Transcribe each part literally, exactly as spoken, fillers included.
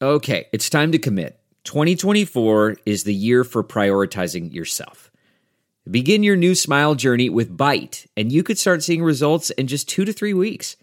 Okay, it's time to commit. twenty twenty-four is the year for prioritizing yourself. Begin your new smile journey with Byte, and you could start seeing results in just two to three weeks.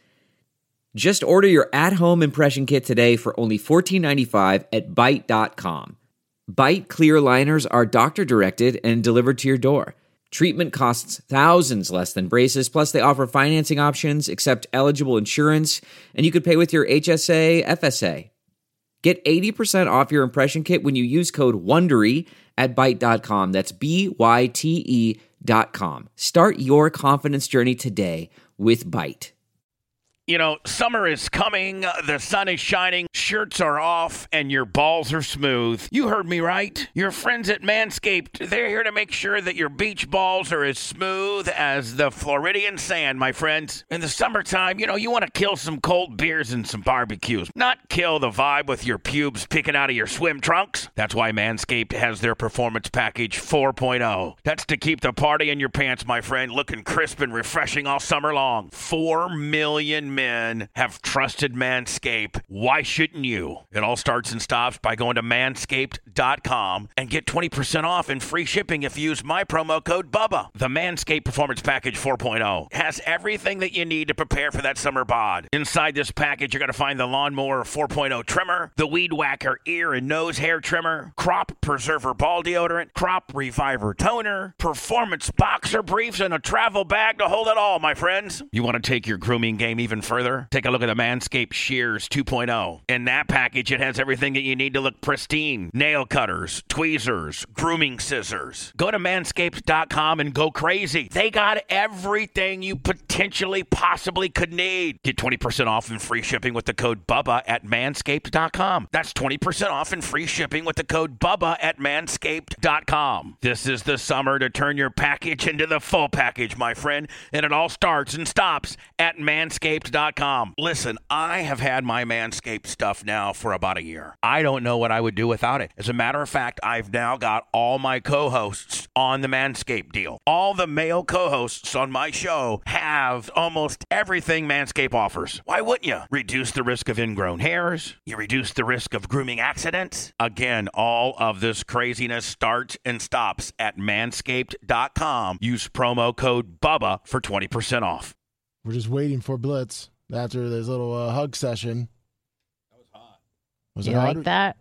Just order your at-home impression kit today for only fourteen ninety-five at byte dot com. Byte clear aligners are doctor-directed and delivered to your door. Treatment costs thousands less than braces, plus they offer financing options, accept eligible insurance, and you could pay with your H S A, F S A. Get eighty percent off your impression kit when you use code WONDERY at byte dot com. That's B Y T E dot com. Start your confidence journey today with Byte. You know, summer is coming, the sun is shining, shirts are off, and your balls are smooth. You heard me right. Your friends at Manscaped, they're here to make sure that your beach balls are as smooth as the Floridian sand, my friends. In the summertime, you know, you want to kill some cold beers and some barbecues, not kill the vibe with your pubes picking out of your swim trunks. That's why Manscaped has their Performance Package four point oh. That's to keep the party in your pants, my friend, looking crisp and refreshing all summer long. Four million men have trusted Manscaped. Why shouldn't you? It all starts and stops by going to manscaped dot com and get twenty percent off and free shipping if you use my promo code BUBBA. The Manscaped Performance Package four point oh has everything that you need to prepare for that summer bod. Inside this package, you're going to find the Lawnmower four point oh trimmer, the Weed Whacker ear and nose hair trimmer, Crop Preserver ball deodorant, Crop Reviver toner, Performance boxer briefs, and a travel bag to hold it all, my friends. You want to take your grooming game even further? Take a look at the Manscaped Shears two point oh. In that package, it has everything that you need to look pristine. Nail cutters, tweezers, grooming scissors. Go to manscaped dot com and go crazy. They got everything you potentially possibly could need. Get twenty percent off and free shipping with the code BUBBA at manscaped dot com. That's twenty percent off and free shipping with the code BUBBA at manscaped dot com. This is the summer to turn your package into the full package, my friend, and it all starts and stops at manscaped dot com. Listen, I have had my Manscaped stuff now for about a year. I don't know what I would do without it. As a matter of fact, I've now got all my co-hosts on the Manscaped deal. All the male co-hosts on my show have almost everything Manscaped offers. Why wouldn't you? Reduce the risk of ingrown hairs. You reduce the risk of grooming accidents. Again, all of this craziness starts and stops at manscaped dot com. Use promo code BUBBA for twenty percent off. We're just waiting for Blitz after this little uh, hug session. That was hot. Was you it hot? like that?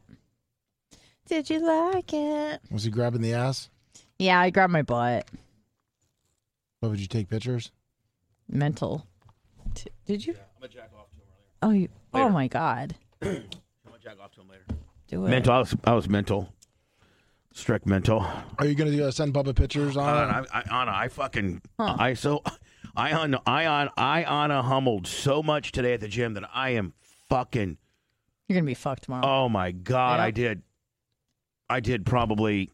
Did you like it? Was he grabbing the ass? Yeah, I grabbed my butt. What, would you take pictures? Mental. T- did you? Yeah, I'm going to jack off to him earlier. Oh, you. Later. Oh my God. I'm going to jack off to him later. Do it. Mental. I was, I was mental. Strict mental. Are you going to uh, send Bubba pictures on? Uh, I, I, Anna, I fucking, Huh. I so, I on, I on, I Anna humbled so much today at the gym that I am fucking. You're gonna be fucked tomorrow. Oh my God, Yeah. I did, I did probably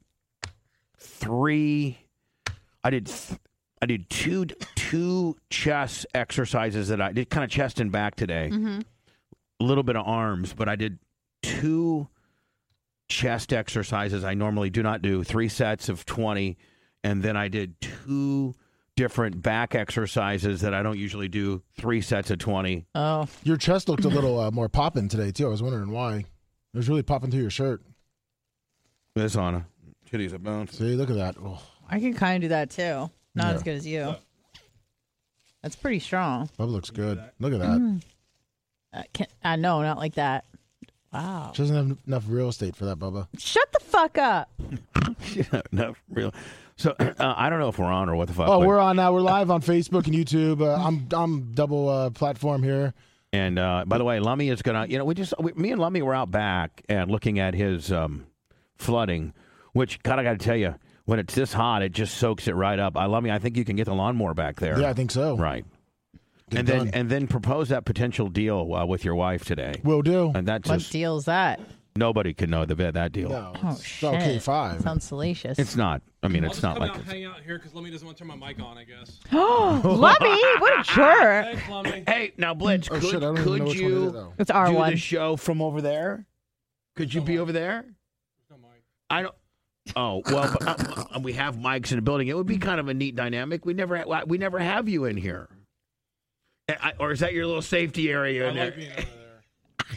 three, I did, th- I did two, two chest exercises that I did, kind of chest and back today. Mm-hmm. A little bit of arms, but I did two chest exercises I normally do not do, three sets of twenty, and then I did two different back exercises that I don't usually do, three sets of twenty. Oh. Your chest looked a little uh, more popping today, too. I was wondering why. It was really popping through your shirt. This on a titties a bone. See, look at that. Oh, I can kind of do that too. Not Yeah. as good as you. That's pretty strong. Bubba looks good. Look at that. Mm. I, can't, I know, not like that. Wow. She doesn't have enough real estate for that, Bubba. Shut the fuck up. No, real. So uh, I don't know if we're on or what the fuck. Oh, but- we're on now. We're live on Facebook and YouTube. Uh, I'm I'm double uh, platform here. And uh, by the way, Lummy is gonna. You know, we just we, me and Lummy were out back and looking at his um, flooding, which God, I got to tell you, when it's this hot, it just soaks it right up. I Lummy, I think you can get the lawnmower back there. Yeah, I think so. Right. Get and it then done. and then propose that potential deal uh, with your wife today. Will do. And that's What just deal is that? nobody can know the that deal. No, Oh, it's shit. okay, five. Sounds salacious. It's not. I mean, I'll it's just not come like out and it's, hang out here because Lummy doesn't want to turn my mic on, I guess. Oh, Lummy, what a jerk. Thanks, Lummy. Hey, now Blitz, Oh, could, shit, I don't even could know which you one it is, though. It's do R the one. show from over there? Could you be over there? No mic. I don't. Oh well, but, uh, uh, we have mics in the building. It would be kind of a neat dynamic. We never, ha- we never have you in here, I, or is that your little safety area I in like there? being over there.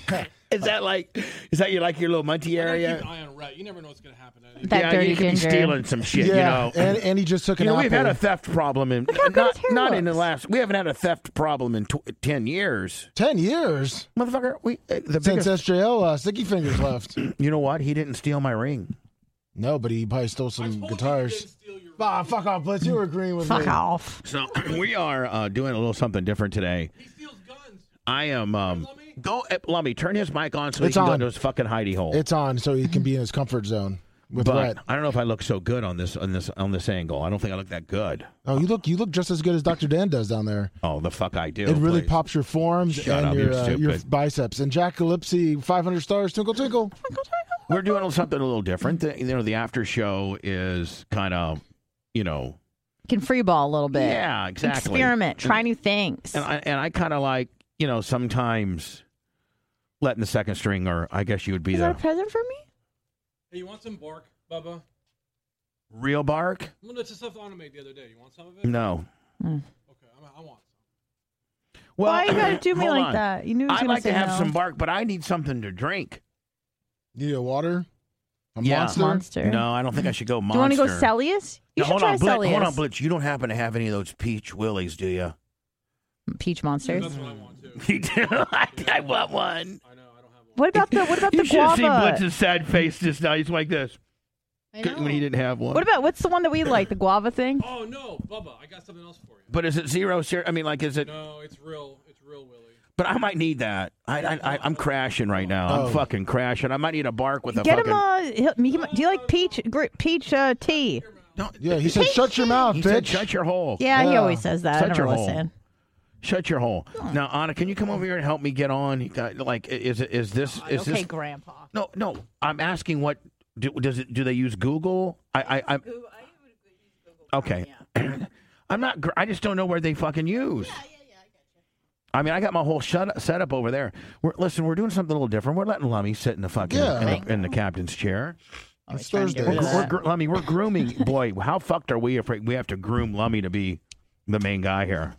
Is that like, is that you like your little munty I gotta area? keep an eye on Rhett. You never know what's gonna happen. At any That yeah, dirty you could be ginger. stealing some shit, yeah, you know. and, and he just took You an know, apple. we've had a theft problem in how good his not, hair not in the looks. last. We haven't had a theft problem in tw- ten years, Ten years motherfucker. We uh, the since biggest. S J L uh, Sticky Fingers left. You know what? He didn't steal my ring. No, but he probably stole I some told you he guitars. didn't steal your Ah, fuck off, Blitz. You were agreeing with Fuck me. off. So we are uh, doing a little something different today. He steals guns. I am. Um, Lummy? go, uh, Lummy, turn his mic on so It's he can go on. into his fucking hidey hole. It's on, so he can be in his comfort zone with but Rhett. I don't know if I look so good on this on this on this angle. I don't think I look that good. Oh, you look you look just as good as Doctor Dan does down there. Oh, the fuck I do. It really please. pops your forearms Shut and up, your you're uh, your stupid. biceps. And Jack Calypsy, five hundred stars, twinkle twinkle. We're doing something a little different. The, you know, the after show is kind of, you know, Can free ball a little bit. yeah, exactly. Experiment. Try new things. And I and I kind of like, you know, sometimes letting the second string, or I guess you would be Is the that a present for me? Hey, you want some bark, Bubba? real bark. Well, that's the stuff Anna made the other day. You want some of it? No. Okay, I'm, I want some. Well, Why you gotta do me hold like on. that? You knew he was I'd gonna like to say have no. some bark, but I need something to drink. You need a water? A Yeah. monster? Monster. No, I don't think I should go Do monster. you want to go Celius? You No, should hold try on, Blitz, Celius. hold on, Blitz. You don't happen to have any of those peach willies, do you? Peach monsters. That's what I want too. You do. I, I want one. I know. I don't have one. What about the what about You the should have seen guava? Blitz's sad face just now. He's like this I know. when he didn't have one. What about what's the one that we like? The guava thing? Oh no, Bubba, I got something else for you. But is it zero? Ser- I mean, like, is it? No, it's real. It's real, Willie. But I might need that. I, I, I I'm crashing right now. Oh. I'm fucking crashing. I might need a bark with a Get fucking. him uh he'll- he might- do you like peach gr- peach uh, tea? No, Yeah, he said, shut your mouth, he bitch. said, "Shut your hole." Yeah, he Yeah. always says that. Shut I your never hole. listen. Shut your hole. Now, Anna, can you come over here and help me get on? You got- Like, is it is this is okay, this? Grandpa. No, no. I'm asking what do, does it? Do they use Google? I I. I okay. I'm not. gr- I just don't know where they fucking use. Yeah, yeah, yeah. I got you. I mean, I got my whole shut setup over there. We're, listen, we're doing something a little different. We're letting Lummy sit in the fucking Yeah. in, the, in the captain's chair. It's trying to get Thursday. rid We're, of we're, that. gr- Lummy, we're grooming. Boy, how fucked are we if we have to groom Lummy to be the main guy here?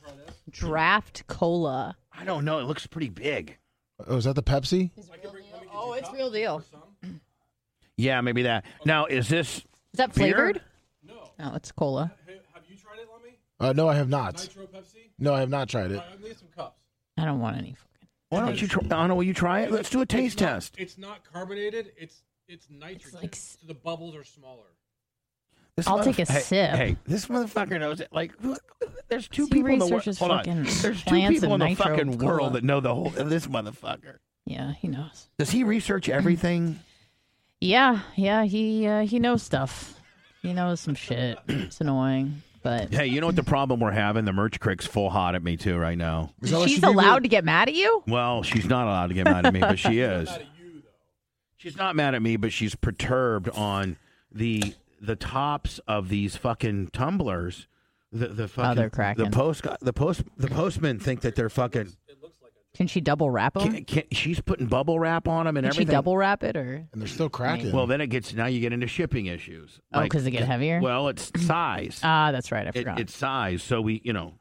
Draft cola. I don't know. It looks pretty big. Oh, is that the Pepsi? Oh, it's real deal. Yeah, maybe that. Now, is this? Is that Beer? flavored? No. No, it's cola. Hey, have you tried it, Lummy? Uh, no, I have not. Nitro Pepsi? No, I have not tried it. All right, I need some cups. I don't want any fucking. Why don't you try? Anna, will you try it? Let's do a taste It's not- test. It's not carbonated. It's it's nitrogen. like- so the bubbles are smaller. This I'll take a motherf- hey, sip. Hey, this motherfucker knows it. Like, look, there's two He people in the world. researches Hold on. fucking There's two plants people in and the nitro fucking cola. world that know the whole. This motherfucker. Yeah, he knows. Does he research everything? Yeah, yeah, he uh, he knows stuff. He knows some shit. It's annoying, but Hey, you know what the problem we're having? The merch crick's full hot at me too right now. Is that what she's she did allowed with- to get mad at you. Well, she's not allowed to get mad at me, but she is. Not at you though. She's not mad at me, but she's perturbed on the the tops of these fucking tumblers. The the fucking they're cracking. the post the post the postmen think that they're fucking. Can she double wrap them? Can, can, she's putting bubble wrap on them and Can she everything. double wrap it or? And they're still cracking. Well, then it gets now you get into shipping issues. Oh, because they get heavier. Well, it's size. Ah, that's right. I It, forgot. it's size, so we you know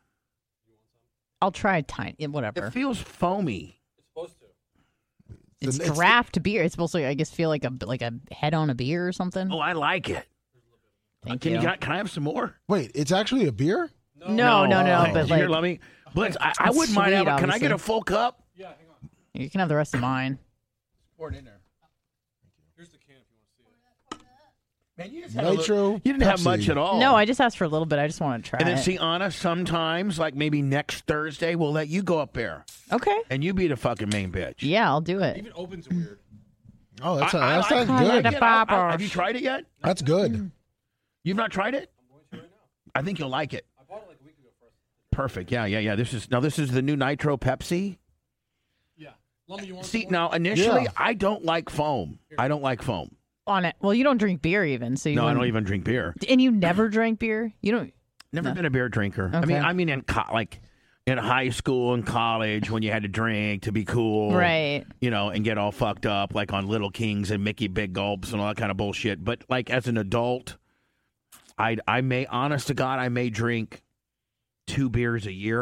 I'll try tiny. Whatever. it feels foamy. It's supposed to. It's It's- draft beer. It's supposed to, I guess, feel like a like a head on a beer or something. Oh, I like it. Thank Can you. you can I, can I have some more? Wait, it's actually a beer? no, no, no, Hey, but did you hear, like Lummy? Blitz, I, I It's wouldn't mind sweet, having. Can I get obviously. a full cup? Yeah, hang on. you can have the rest of mine. Pour it in there. Here's the can if you want to see it. Man, you just Nitro You didn't have Pepsi. much at all. No, I just asked for a little bit. I just want to try And then it. see, Anna, sometimes, like maybe next Thursday, we'll let you go up there Okay. and you be the fucking main bitch. Yeah, I'll do it. Even opens weird. Oh, that's, I- I that's like not it. good. The Yeah, I- I- poppers. have you tried it yet? That's good. You've not tried it? I'm going to right now. I think you'll like it. I bought it like a week ago first. Perfect. Yeah, yeah, yeah. This is now. This is the new Nitro Pepsi. Yeah. Lummy, you want See, some now initially, Yeah. I don't like foam. I don't like foam. On it. Well, you don't drink beer even, so you No, I wouldn't- don't even drink beer. And you never drank beer. You don't. Never No. been a beer drinker. I mean, Okay. I mean, in co- like in high school and college when you had to drink to be cool, Right. You know, and get all fucked up like on Little Kings and Mickey Big Gulps and all that kind of bullshit. But like as an adult, I I may, honest to God, I may drink two beers a year.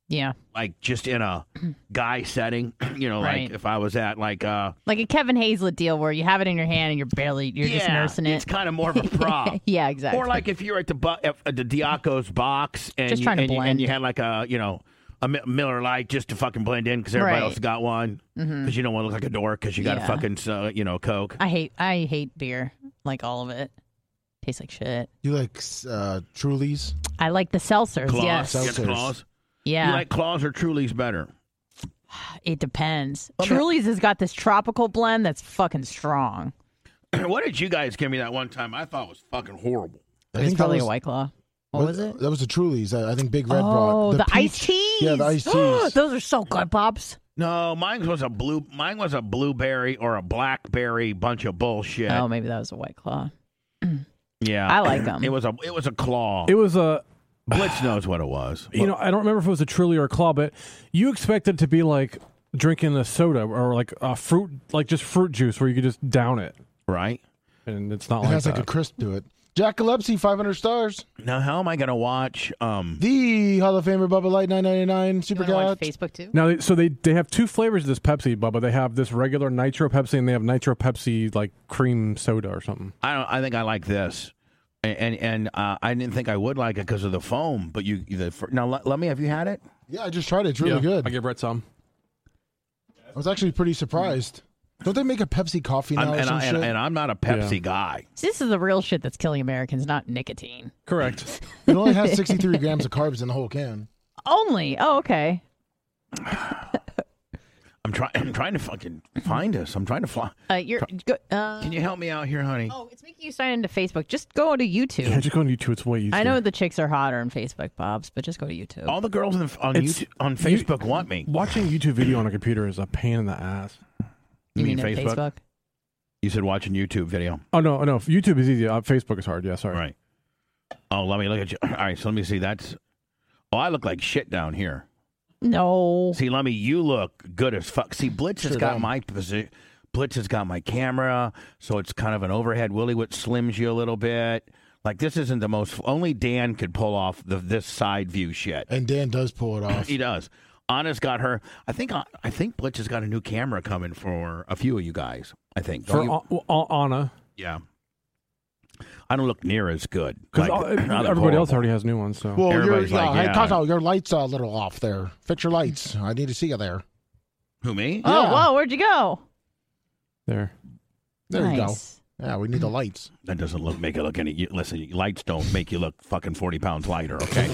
Yeah. Like just in a guy setting, you know, Right. like if I was at like uh Like a Kevin Hazlett deal where you have it in your hand and you're barely, you're just yeah, nursing it. it's kind of more of a prop. Yeah, exactly. Or like if you're at the bu- at the Diaco's box and Just you, trying to and, you, and blend. you had like a you know a Mi- Miller Lite just to fucking blend in because everybody Right. else got one because Mhm. you don't want to look like a dork because you got Yeah. a fucking uh, you know Coke. I hate, I hate beer. Like all of it. Tastes like shit. You like uh, Trulies? I like the seltzers. Claws, Yes. yes, Seltzers. Claws. Yeah. You like Claws or Truly's better? It depends. Well, that- Truly's has got this tropical blend that's fucking strong. What did you guys give me that one time? I thought was fucking horrible. I It's think probably that was, a White Claw. What was it? That was the Trulies. I, I think Big Red Oh, brought the, peach- iced teas. Yeah, the iced teas. Those are so good, Pops. No, mine was a blue. Mine was a blueberry or a blackberry bunch of bullshit. Oh, maybe that was a White Claw. Yeah, I like 'em. It was a it was a claw. It was a, Blitz knows what it was. you know, I don't remember if it was a Truly or a Claw, but you expected it to be like drinking a soda or like a fruit, like just fruit juice where you could just down it, Right and it's not It like has that. like a crisp to it. Jack Gillespie, five hundred stars. now, how am I going to watch? Um, The Hall of Famer Bubba Light, nine ninety-nine. Super You wanna watch God. Facebook too? Now, they, so they they have two flavors of this Pepsi, Bubba. They have this regular Nitro Pepsi, and they have Nitro Pepsi like cream soda or something. I don't. I think I like this, and and, and uh, I didn't think I would like it because of the foam. But you, the fir- now let, let me. Have you had it? Yeah, I just tried it. It's really Yeah, good. I give Brett some. I was actually pretty surprised. Don't they make a Pepsi coffee now I'm, or and, some I, shit? and, and I'm not a Pepsi Yeah. guy. See, this is the real shit that's killing Americans, not nicotine. Correct. It only has sixty-three grams of carbs in the whole can. Only. Oh, okay. I'm trying. I'm trying to fucking find us. I'm trying to find. Uh, you're. Go, uh, Can you help me out here, honey? oh, it's making you sign into Facebook. Just go to YouTube. Yeah, just go on YouTube. It's way easier. I know the chicks are hotter on Facebook, Bobs, but just go to YouTube. All the girls on, on It's- YouTube, on you- Facebook want me. Watching YouTube video on a computer is a pain in the ass. You, mean, at Facebook? Facebook? You said watching YouTube video. Oh no, no. YouTube is easy. Uh, Facebook is hard. Yeah, sorry. Right. Oh, let me look at you. All right, so let me see. That's. Oh, I look like shit down here. No. See, Lummy, you look good as fuck. See, Blitz has Sure got do. my position. Blitz has got my camera, so it's kind of an overhead willy, which slims you a little bit. Like this isn't the most. Only Dan could pull off the this side view shit. And Dan does pull it off. He does. Anna's got her. I think. I think Blitz has got a new camera coming for a few of you guys. I think. For Don't you? An- An- Anna, Yeah. I don't look near as good. because Like, I look everybody else horrible. already has new ones. So Well, you're, Everybody's yeah, like, hey, yeah. Cosmo, your lights are a little off there. Fix your lights. I need to see you there. Who, me? Oh, Yeah. whoa, where'd you go? there. There you go. Nice. Yeah, we need the lights. That doesn't look make it look any. you- Listen, lights don't make you look fucking forty pounds lighter. Okay.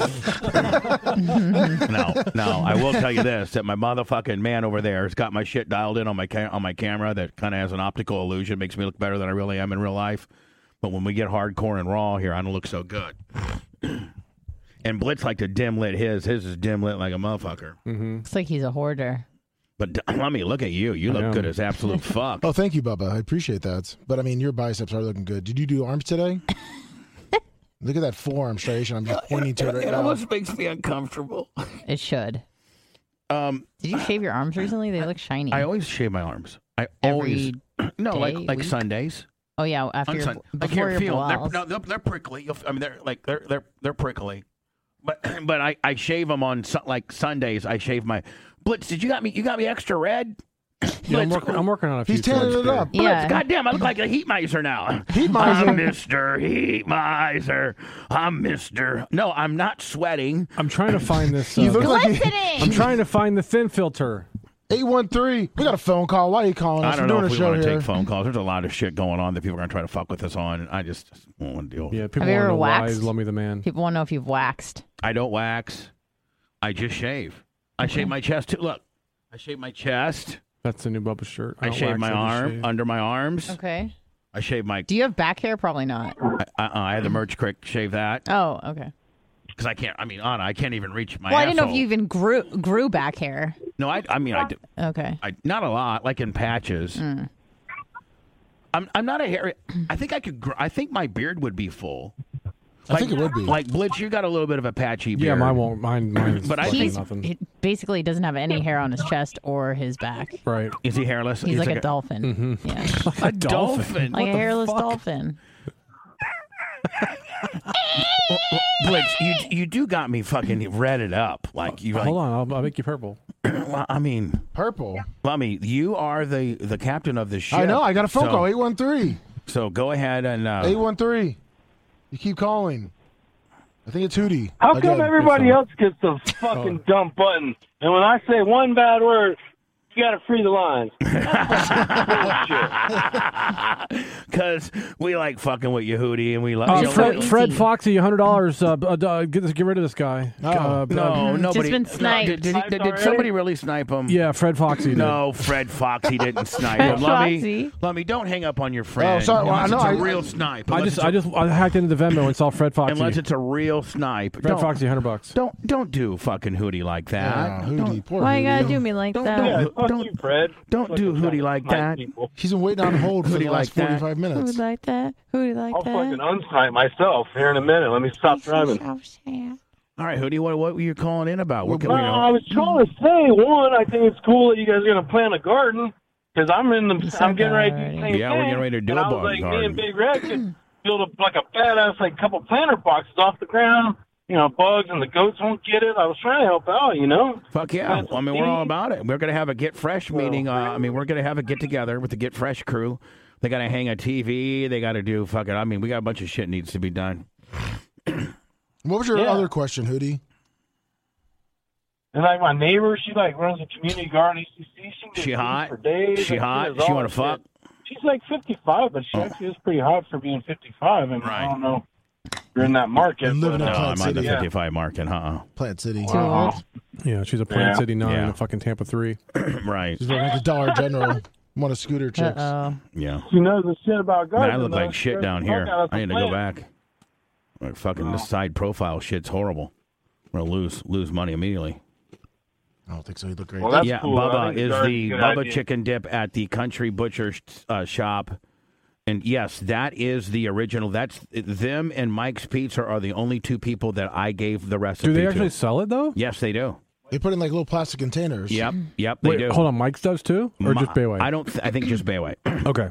now, now I will tell you this: that my motherfucking man over there has got my shit dialed in on my ca- on my camera. That kind of has an optical illusion, makes me look better than I really am in real life. But when we get hardcore and raw here, I don't look so good. And Blitz like to dim lit his. His is dim lit like a motherfucker. Mm-hmm. Looks like he's a hoarder. But let me look at you. You I look am. good as absolute fuck. Oh, thank you, Bubba. I appreciate that. But I mean, your biceps are looking good. Did you do arms today? Look at that forearm striation. I'm just pointing to it right It now. almost makes me uncomfortable. It should. Um, Did you shave your arms recently? They look shiny. I always shave my arms. I Every always no, like day, like week? Sundays. oh yeah, after On your, Sun- like before here, your feel they're, blouse. no, they're, they're prickly. You'll, I mean, they're like they're they're they're prickly. But but I, I shave them on su- like Sundays. I shave my Blitz. Did you got me? You got me extra red. Yeah, I'm, Blitz, working, I'm working on a few. He's tanning things it there. up. Blitz, Yeah. goddamn! I look like a heat miser now. Heat miser. I'm Mister Heat Miser. I'm Mister No, I'm not sweating. I'm trying to find this. You Uh, look like Glistening! I'm trying to find the thin filter. eight one three. We got a phone call. Why are you calling us? I don't We're know doing if a we show want to here. take phone calls. There's a lot of shit going on that people are going to try to fuck with us on. And I just don't want to deal with Yeah, it. people Have you want to ever know why waxed? is Lummy the man. People want to know if you've waxed. I don't wax. I just shave. I shave my chest too. Look, I shave my chest. That's the new Bubba shirt. I, don't shave wax, my I just arm shave. under my arms. Okay. I shave my. Do you have back hair? Probably not. I, I, I had the merch crick shave that Oh, okay. because I can't. I mean, Anna, I can't even reach my. Well, I didn't know if asshole. you even grew grew back hair. No, I. I mean, I do. Okay. I not a lot, like in patches. Mm. I'm. I'm not a hairy. I think I could. Gr- I think my beard would be full. I think it would be. Like Blitz, you got a little bit of a patchy beard. Yeah, mine won't. Mine, mine. But I fucking He's nothing. he basically doesn't have any hair on his chest or his back. Right. Is he hairless? He's, like, a dolphin. Mm-hmm. Yeah. a dolphin. Like What a the hairless fuck? dolphin. Blitz, you you do got me fucking redded up. Like you. Like, Hold on, I'll, I'll make you purple. well, I mean, Purple. Lummy, you are the the captain of the ship. I know. I got a phone so, call. eight one three. So go ahead and. Uh, eight one three. You keep calling. I think it's Hootie. How Again. come everybody else gets the fucking dumb button? And when I say one bad word, you got to free the lines. Because we like fucking with you, Hootie, and we like. Uh, you know, Fred, easy. Fred Foxy, one hundred dollars. Uh, uh, get, this, get rid of this guy. Oh. Uh, no, uh, nobody. been sniped. Did, did, he- did, did somebody really snipe him? Yeah, Fred Foxy did. No, Fred Foxy didn't snipe Fred him. Let me, Foxy. let me. Don't hang up on your friend. Oh, sorry. Well, I unless know, it's a I- real snipe. I Unless just, it's a- I just I hacked into the Venmo and saw Fred Foxy. unless it's a real snipe. Fred don't, Foxy, one hundred bucks. Don't don't do fucking Hootie like that. Yeah, Hootie. Poor Why you Hootie. gotta do me like Don't that? do Yeah, it. fuck Don't- you, Fred. don't do Fucking Hootie like snipe that. people. He's been waiting on hold for Hootie the last like that. forty-five Who minutes. like that? Who like I'll that? fucking unsnipe myself here in a minute. Let me stop driving. So sad. All right, Hootie, what what were you calling in about? What can No, we I know? was trying to say, one, I think it's cool that you guys are going to plant a garden because I'm in the, So I'm getting ready to do the garden. same Yeah, we're thing. getting ready to do and a I was bar- like, me garden. and Big Red could build a, like a badass, like couple planter boxes off the ground. You know, bugs and the goats won't get it. I was trying to help out, you know. Fuck yeah! Plant some I mean, we're all seeds. about it. We're gonna have a Get Fresh meeting. Uh, I mean, we're gonna have a get together with the Get Fresh crew. They gotta hang a T V. They gotta do fucking. I mean, we got a bunch of shit needs to be done. What was your Yeah. other question, Hootie? And like my neighbor, she like runs a community garden. E C C. She, can get She weeds hot? For days. She Like, hot? does She all wanna that fuck? shit. She's like fifty-five, but she Oh. actually is pretty hot for being fifty-five. I mean, Right. I don't know. You're in that market. And living but, in uh, No, Plant I'm on the City. fifty-five market, huh? Plant City. Too old. Yeah, she's a Plant Yeah. City nine Yeah. and a fucking Tampa three. Right. She's working at the Dollar General. One of Scooter Uh chicks. oh. Yeah. She knows the shit about Man, gardening. I look though. like She shit does down the fuck here. out of I need to go plant. back. Like fucking this side profile shit's horrible. I'm gonna lose lose money immediately. I don't think so. He looked great. Well, that's yeah, cool. I Bubba think is garden's the a good Bubba idea. chicken dip at the Country Butcher uh, shop. And yes, that is the original. That's them and Mike's Pizza are the only two people that I gave the recipe Do they actually to. sell it though? Yes, they do. They put in like little plastic containers. Yep, yep, they Wait, do. hold on. Mike's does too, or My- just Bayway? I don't. Th- I think just Bayway. Okay.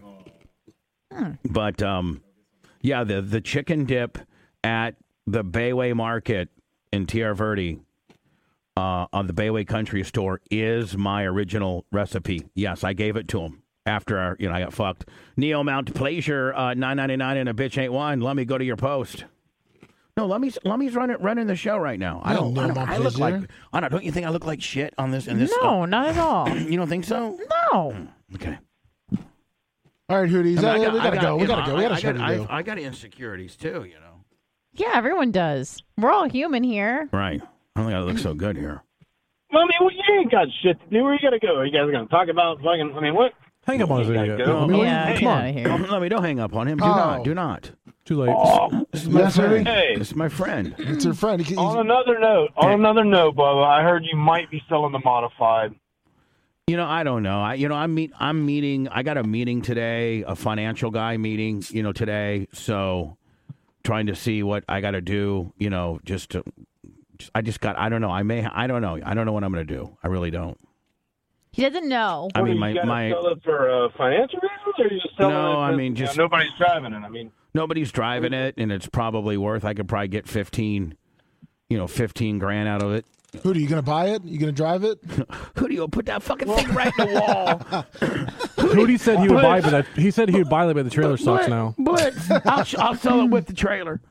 But um, yeah, the the chicken dip at the Bayway Market in Tierra Verde, uh, on the Bayway Country Store is my original recipe. Yes, I gave it to him after our, you know I got fucked. Neo Mount Pleasure, uh, nine ninety nine and a bitch ain't one. Let me go to your post. No, Lummy's Lummy's running running the show right now. I No, don't. Neo I, don't Mount I look Pleasure. like. I don't. Don't you think I look like shit on this? In this? No, not at all. You don't think so? No. Okay. All right, Hootie. I mean, I got- we I gotta got- go. We you gotta know, go. We I- got a I show got- to I- do. I got insecurities too, you know. Yeah, everyone does. We're all human here. Right. I don't think I look so good here. Well, I mean, well, you ain't got shit to do. Where you gotta go? Are you guys gonna talk about fucking? I mean, what? Hang up on us, You idiot. gotta go. I mean, Yeah, come get on. out of here. Let me don't hang up on him. Do Oh. not. Do not. Too late. Oh, This is my Yes, friend. Ernie? Hey. This is my friend. It's her friend. He, on he's, another note, on another note, Bubba, I heard you might be selling the modified. You know, I don't know. I you know, I'm meet I'm meeting I got a meeting today, a financial guy meeting, you know, today. So trying to see what I got to do, you know, just to just, I just got I don't know. I may I don't know. I don't know what I'm going to do. I really don't. He doesn't know. I What, mean, you my gotta my sell it for uh, financial reasons, or you just selling No, it? I 'cause, mean, you know, just- nobody's driving it. I mean, nobody's driving it and it's probably worth I could probably get fifteen, you know, fifteen grand out of it. Hootie, you gonna buy it? You gonna drive it? Who do you put that fucking thing right in the wall? Hootie said he would buy, but that, he said he would buy it, but the trailer sucks now. Blitz. I'll, I'll sell it with the trailer.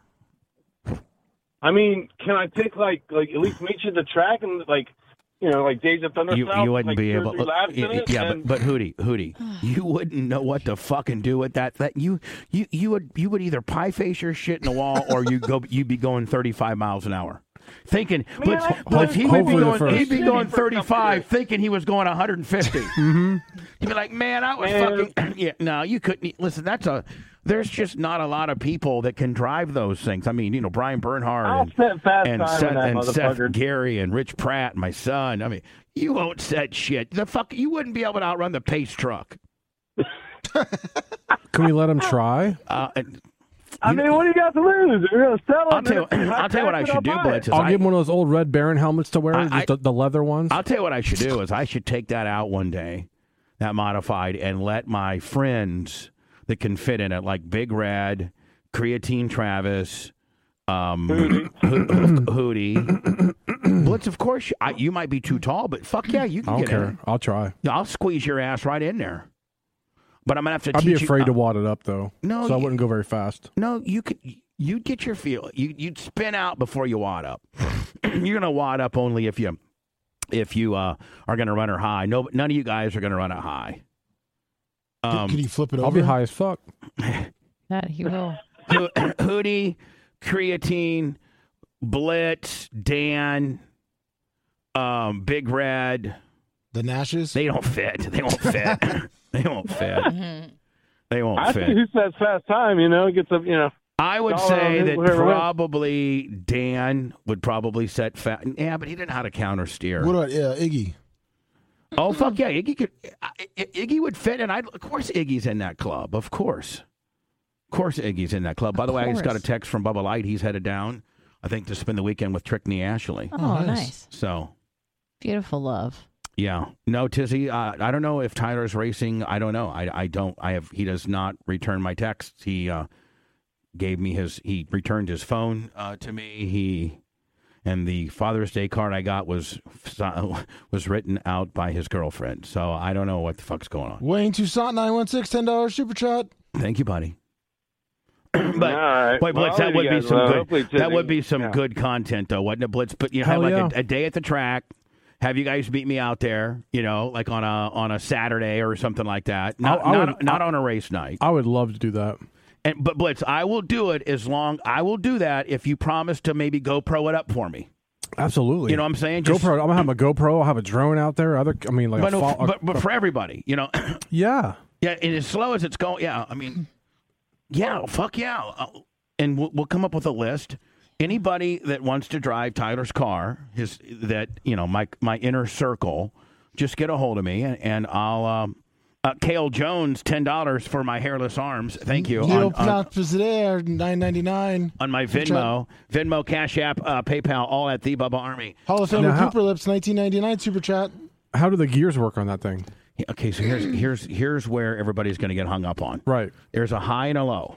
I mean, can I take like like at least meet you at the track and like, you know, like Days of Thunder You, style, you wouldn't like be two or able. three laps in yeah, it, yeah, and- but but Hootie, Hootie, you wouldn't know what to fucking do with that. That you you you would you would either pie face your shit in the wall or you go you'd be going thirty-five miles an hour. Thinking, Blitz, I- Blitz, he would be hopefully the going, he'd first. be going For a couple thirty-five, years. thinking he was going one hundred fifty. mm-hmm. You'd be like, man, I was Man. fucking. Yeah, no, you couldn't. Listen, that's a. There's just not a lot of people that can drive those things. I mean, you know, Brian Bernhardt I'll and, set fast and, time Seth, on that and Seth motherfucker. Gary and Rich Pratt, my son. I mean, you won't set shit. The fuck, you wouldn't be able to outrun the pace truck. Can we let him try? Uh, and I mean, what do you got to lose? You're gonna sell it. I'll tell you, then I'll tell you what I I'll should do, buy it. Blitz. is I'll I, give him one of those old Red Baron helmets to wear, I- just I- the, the leather ones. I'll tell you what I should do is I should take that out one day, that modified, and let my friends that can fit in it, like Big Red, Creatine Travis, Um, Hootie. Hootie. Blitz, of course, I, you might be too tall, but fuck yeah, you can I don't get care. in. I'll try. I'll squeeze your ass right in there. But I'm gonna have to. I'd teach be afraid you, to wad it up though. No, so I you- wouldn't go very fast. No, you could. You'd get your feel. You you'd spin out before you wad up. You're gonna wad up only if you if you uh, are gonna run her high. No, none of you guys are gonna run it high. Um, Can you flip it over? I'll be high as fuck. That he will. Ho- Hootie, creatine, Blitz, Dan, um, Big Red. The Nashes? They don't fit. They won't fit. They won't fit. They won't I fit. think who says fast time, you know, gets a, you know. I would Dollar say on that whoever wins. probably Dan would probably set fat. Yeah, but he didn't know how to counter steer. What about uh, Iggy? Oh fuck yeah, Iggy could. I- I- Iggy would fit, and I of course Iggy's in that club. Of course, of course Iggy's in that club. By the way, I just got a course. text from Bubba Light. He's headed down, I think, to spend the weekend with Trickney Ashley. Oh, nice. nice. So Beautiful love. yeah, no Tizzy. Uh, I don't know if Tyler's racing. I don't know. I I don't. I have. He does not return my texts. He uh, gave me his. He returned his phone uh, to me. He. And the Father's Day card I got was was written out by his girlfriend. So I don't know what the fuck's going on. Wayne Toussaint, nine one six, ten dollars super chat. Thank you, buddy. but All right. wait, Blitz, Well, that would you be guys some will. good. Hopefully That Tiffany- would be some yeah. good content, though, wasn't it, Blitz? But you know, Hell have like yeah. a, a day at the track. Have you guys meet me out there? You know, like on a on a Saturday or something like that. Not I- I not, would- not on a race night. I would love to do that. And but Blitz, I will do it as long. I will do that if you promise to maybe GoPro it up for me. Absolutely. You know what I'm saying? Just- GoPro. I'm gonna have a GoPro. I'll have a drone out there. Other. I mean, like. But, a no, fo- but but for everybody, you know. yeah. Yeah, and as slow as it's going, yeah, I mean, yeah, fuck yeah. Uh, and we'll, we'll come up with a list. Anybody that wants to drive Tyler's car, his that, you know, my my inner circle, just get a hold of me, and, and I'll, um, uh, Kale Jones, ten dollars for my hairless arms. Thank you. Neil On, on, Platt is there, nine ninety-nine. on my Venmo, Venmo, Cash App, uh, PayPal, all at the Bubba Army. Hall of Famer Now, how- Cooper Lips, nineteen ninety-nine super chat. How do the gears work on that thing? Yeah, okay, so here's here's here's where everybody's going to get hung up on. Right. There's a high and a low.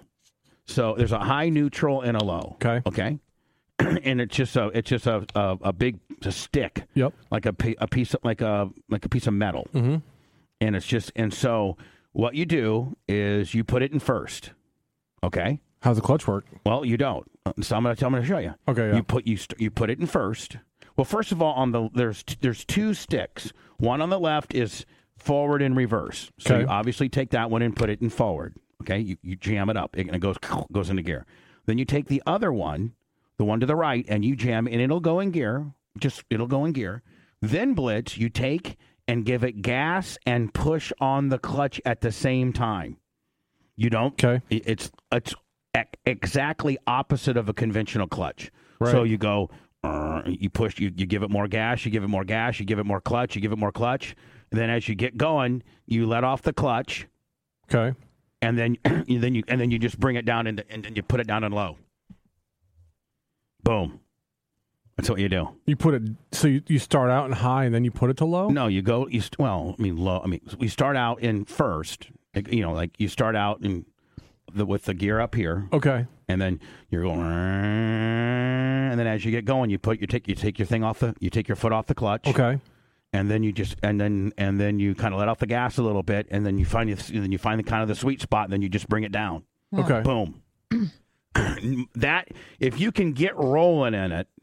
So there's a high, neutral, and a low. Okay. Okay. And it's just a it's just a a, a big a stick. Yep. Like a, pi- a piece of like a like a piece of metal. Mm-hmm. And it's just and so what you do is you put it in first. Okay. How's the clutch work? Well, you don't. So I'm gonna I'm gonna show you. Okay. Yeah. You put you st- you put it in first. Well, first of all, on the there's there's two sticks. One on the left is forward and reverse. So Okay. you obviously take that one and put it in forward. Okay, you, you jam it up, and it goes goes into gear. Then you take the other one, the one to the right, and you jam, and it'll go in gear. Just it'll go in gear. Then Blitz, you take and give it gas and push on the clutch at the same time. You don't. Okay. it- It's it's ec- exactly opposite of a conventional clutch. Right. So you go. Uh, you push, you, you give it more gas, you give it more gas, you give it more clutch, you give it more clutch. And then as you get going, you let off the clutch, Okay. and then you then you and then you just bring it down into, and then you put it down in low. Boom. That's what you do. You put it. So you, you start out in high and then you put it to low. No, you go. You st- well, I mean low. I mean we start out in first. like, You know, like you start out in the with the gear up here. Okay. And then you're going, and then as you get going, you put you take you take your thing off the you take your foot off the clutch. Okay. And then you just and then and then you kind of let off the gas a little bit, and then you find the, then you find the kind of the sweet spot, and then you just bring it down. Okay. Boom. That if you can get rolling in it,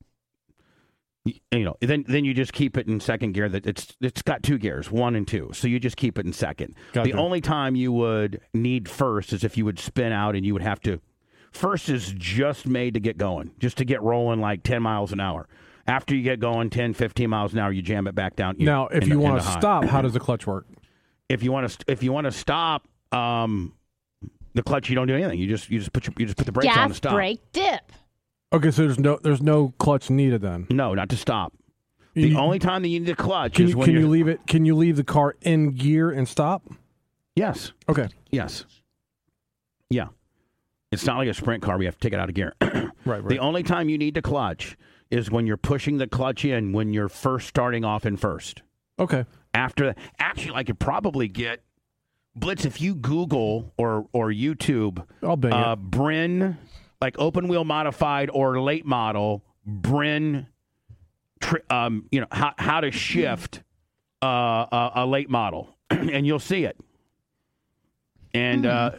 you, you know, then then you just keep it in second gear. That it's it's got two gears, one and two, so you just keep it in second. Gotcha. The only time you would need first is if you would spin out, and you would have to. First is just made to get going, just to get rolling like ten miles an hour. After you get going ten, fifteen miles an hour, you jam it back down. You, Now, if in you the- want in to the high. stop, how does the clutch work? if you want to, if you want to stop, um, the clutch, you don't do anything. You just, you just put your, you just put the brakes on to Gas, stop. brake, dip. Okay, so there's no there's no clutch needed then. No, not to stop. The You- only time that you need a clutch Can is you when can you're. you leave it? Can you leave the car in gear and stop? Yes, Okay. yes, yeah. It's not like a sprint car. We have to take it out of gear. Right. Right. The only time you need to clutch is when you're pushing the clutch in when you're first starting off in first. okay. After actually, I could probably get Blitz if you Google or or YouTube I'll bang uh, it. Bryn like open wheel modified or late model Brin, tri- um, you know, how, how to shift uh, a, a late model, and you'll see it. And Hmm. uh,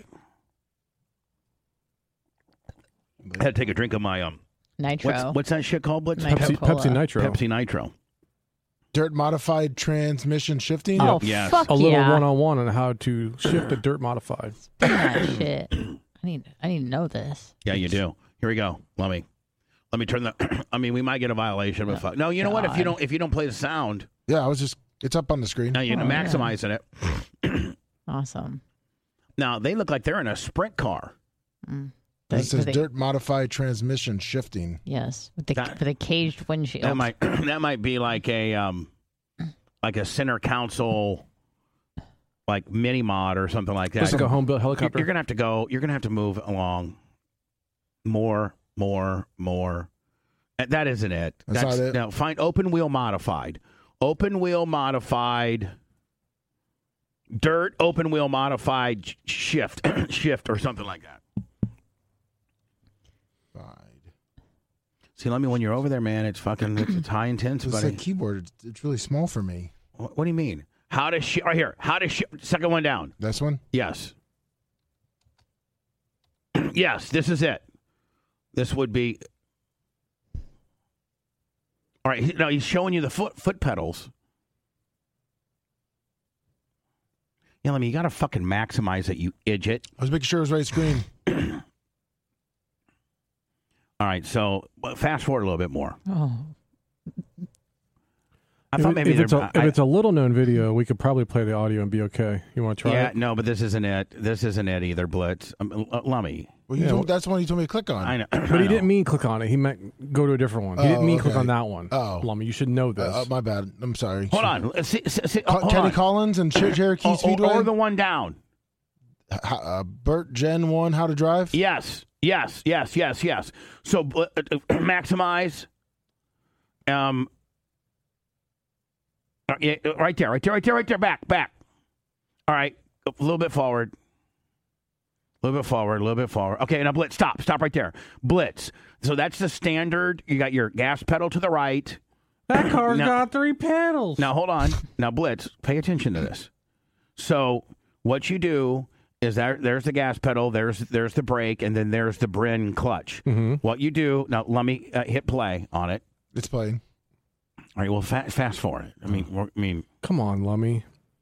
I had to take a drink of my um. Nitro. What's, what's that shit called? Blitz? Nitro Pepsi, Cola. Pepsi Nitro. Pepsi Nitro. Dirt modified transmission shifting. Oh, Yes. fuck A little yeah. one-on-one on how to shift a dirt modified. Spin that shit. I need, I need to know this. Yeah, you do. Here we go. Let me, let me turn the. I mean, we might get a violation, but fuck. No, you know what? If you God. don't, if you don't play the sound, Yeah, I was just. It's up on the screen. now you're Oh, yeah. maximizing it. Awesome. Now they look like they're in a sprint car. Mm. It says With a- dirt modified transmission shifting. Yes, with the That- with a caged windshield. That might that might be like a um, like a center console, like mini mod or something like that. It's like a home-built You're, helicopter. you're gonna have to go. You're gonna have to move along. More, more, more. Uh, That isn't it. That's not it? No, find open wheel modified. Open wheel modified. Dirt open wheel modified sh- shift shift or something like that. See, let me when you're over there, man. It's fucking it's, it's high intense, It's buddy. a keyboard. It's, it's really small for me. What, what do you mean? How to shift? Right here. How to shift? Second one down. This one? Yes. Yes, this is it. This would be. All right. he- Now he's showing you the foot foot pedals. Yeah, let me. You got to fucking maximize it, you idiot. I was making sure it was right screen. All right. So well, fast forward a little bit more. Oh, I If, thought it- maybe if it's, they're- a, if I- it's a little-known video, we could probably play the audio and be okay. You want to try yeah, it? no, but this isn't it. This isn't it either, Blitz. Um, uh, Lummy. Well, you Yeah, told, that's the one you told me to click on. I know. But he didn't mean click on it. He meant go to a different one. He Oh, didn't mean click okay. on that one. Oh. Lummy, you should know this. Uh, uh, my bad. I'm sorry. Hold on. Let's See, see, see, Co- hold Teddy on. Collins and Cher- Cherokee Or- or- Speedway. or the one down. H- uh, Burt Gen One. How to drive? Yes, yes, yes, yes, yes. So uh, uh, maximize. Um. uh, yeah, uh, right there, right there, right there, right there. Back, back. All right, a little bit forward. A little bit forward. A little bit forward. Okay, now Blitz. Stop. Stop right there. Blitz. So that's the standard. You got your gas pedal to the right. that car's now- got three pedals. Now hold on. Now Blitz, pay attention to this. So what you do is there there's the gas pedal, there's there's the brake, and then there's the Brin clutch. Mm-hmm. What you do now? Let me uh, hit play on it. It's playing. All right. Well, fa- fast forward. I mean, we're- I mean, Come on, Lummy.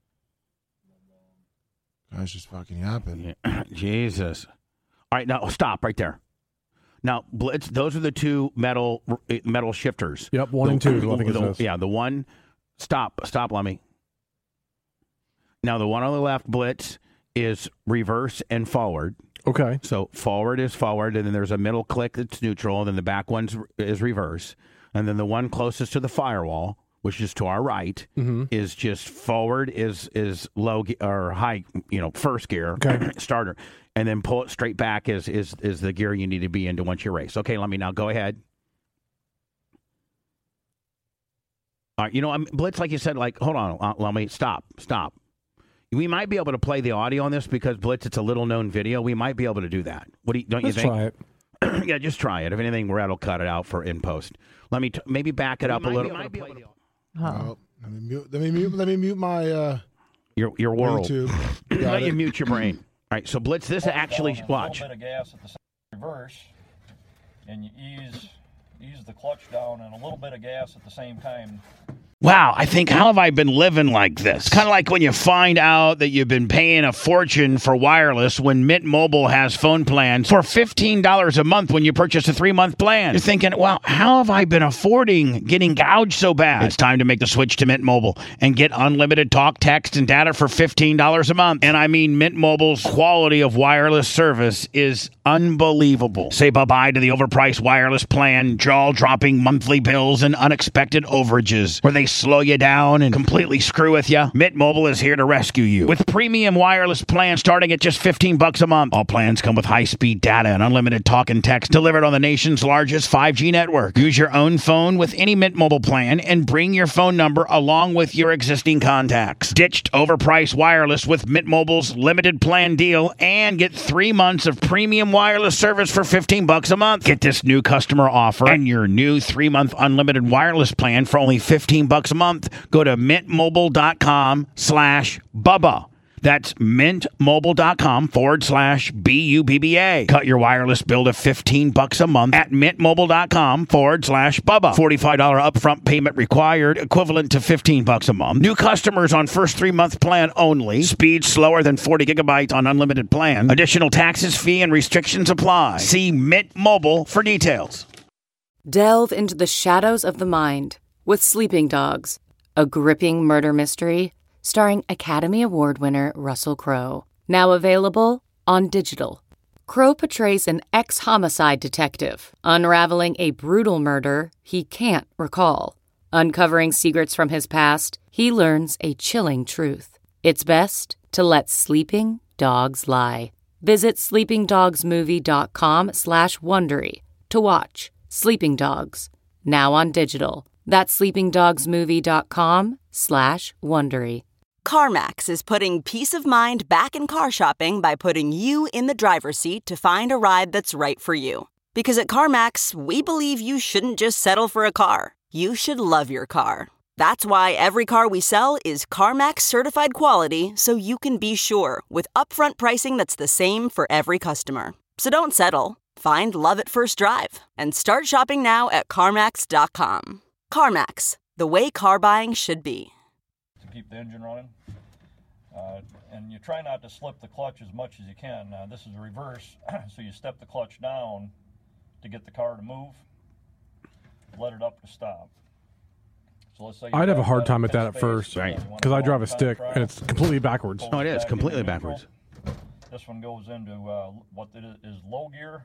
That's just fucking yapping. yeah, Jesus. All right. Now stop right there. Now Blitz. Those are the two metal metal shifters. Yep, one The- and two is what I think it the- says. Yeah, the one. Stop. Stop. Let me. Now the one on the left, Blitz, is reverse and forward. Okay. So forward is forward, and then there's a middle click that's neutral, and then the back one is reverse, and then the one closest to the firewall, which is to our right, Mm-hmm. is just forward is is low ge- or high, you know, first gear Okay. starter, and then pull it straight back is is is the gear you need to be into once you race. Okay, let me now go ahead. All right, you know, I'm, Blitz, like you said, like hold on, uh, let me stop, stop. We might be able to play the audio on this because Blitz, it's a little known video. We might be able to do that. What do you, don't Let's you think? try it. Yeah, just try it. If anything, Brad will cut it out for in post. Let me t- maybe back it up a little. oh. Oh, let me mute. Let me mute. Let me mute my uh, Your your world. YouTube. Let Got you it. mute your brain. All right, so Blitz, this actually watch. A little bit of gas at the same reverse, and you ease ease the clutch down, and a little bit of gas at the same time. Wow, I think, how have I been living like this? Kind of like when you find out that you've been paying a fortune for wireless when Mint Mobile has phone plans for fifteen dollars a month when you purchase a three-month plan. You're thinking, wow, how have I been affording getting gouged so bad? It's time to make the switch to Mint Mobile and get unlimited talk, text, and data for fifteen dollars a month. And I mean, Mint Mobile's quality of wireless service is unbelievable. Say bye-bye to the overpriced wireless plan, jaw-dropping monthly bills, and unexpected overages, where they they slow you down and completely screw with you, Mint Mobile is here to rescue you. With premium wireless plans starting at just fifteen bucks a month. All plans come with high-speed data and unlimited talk and text delivered on the nation's largest five G network. Use your own phone with any Mint Mobile plan and bring your phone number along with your existing contacts. Ditched overpriced wireless with Mint Mobile's limited plan deal and get three months of premium wireless service for fifteen bucks a month. Get this new customer offer and your new three-month unlimited wireless plan for only fifteen bucks a month. Go to mintmobile.com slash Bubba. That's mintmobile.com forward slash B U B B A. Cut your wireless bill to fifteen bucks a month at mintmobile.com forward slash Bubba. forty-five dollars upfront payment required, equivalent to fifteen bucks a month. New customers on first three-month plan only. Speed slower than forty gigabytes on unlimited plan. Additional taxes, fee, and restrictions apply. See Mint Mobile for details. Delve into the shadows of the mind with Sleeping Dogs, a gripping murder mystery starring Academy Award winner Russell Crowe. Now available on digital. Crowe portrays an ex-homicide detective unraveling a brutal murder he can't recall. Uncovering secrets from his past, he learns a chilling truth. It's best to let sleeping dogs lie. Visit sleepingdogsmovie.com slash Wondery to watch Sleeping Dogs, now on digital. That's sleepingdogsmovie.com slash Wondery. CarMax is putting peace of mind back in car shopping by putting you in the driver's seat to find a ride that's right for you. Because at CarMax, we believe you shouldn't just settle for a car. You should love your car. That's why every car we sell is CarMax certified quality, so you can be sure with upfront pricing that's the same for every customer. So don't settle. Find love at first drive and start shopping now at CarMax dot com. CarMax, the way car buying should be. To keep the engine running. Uh, and you try not to slip the clutch as much as you can. Uh, this is reverse, so you step the clutch down to get the car to move, let it up to stop. So let's say I'd have a hard time at that at first, right? Because I drive a stick and it's completely backwards. Oh, it is completely backwards. This one goes into uh, what it is low gear.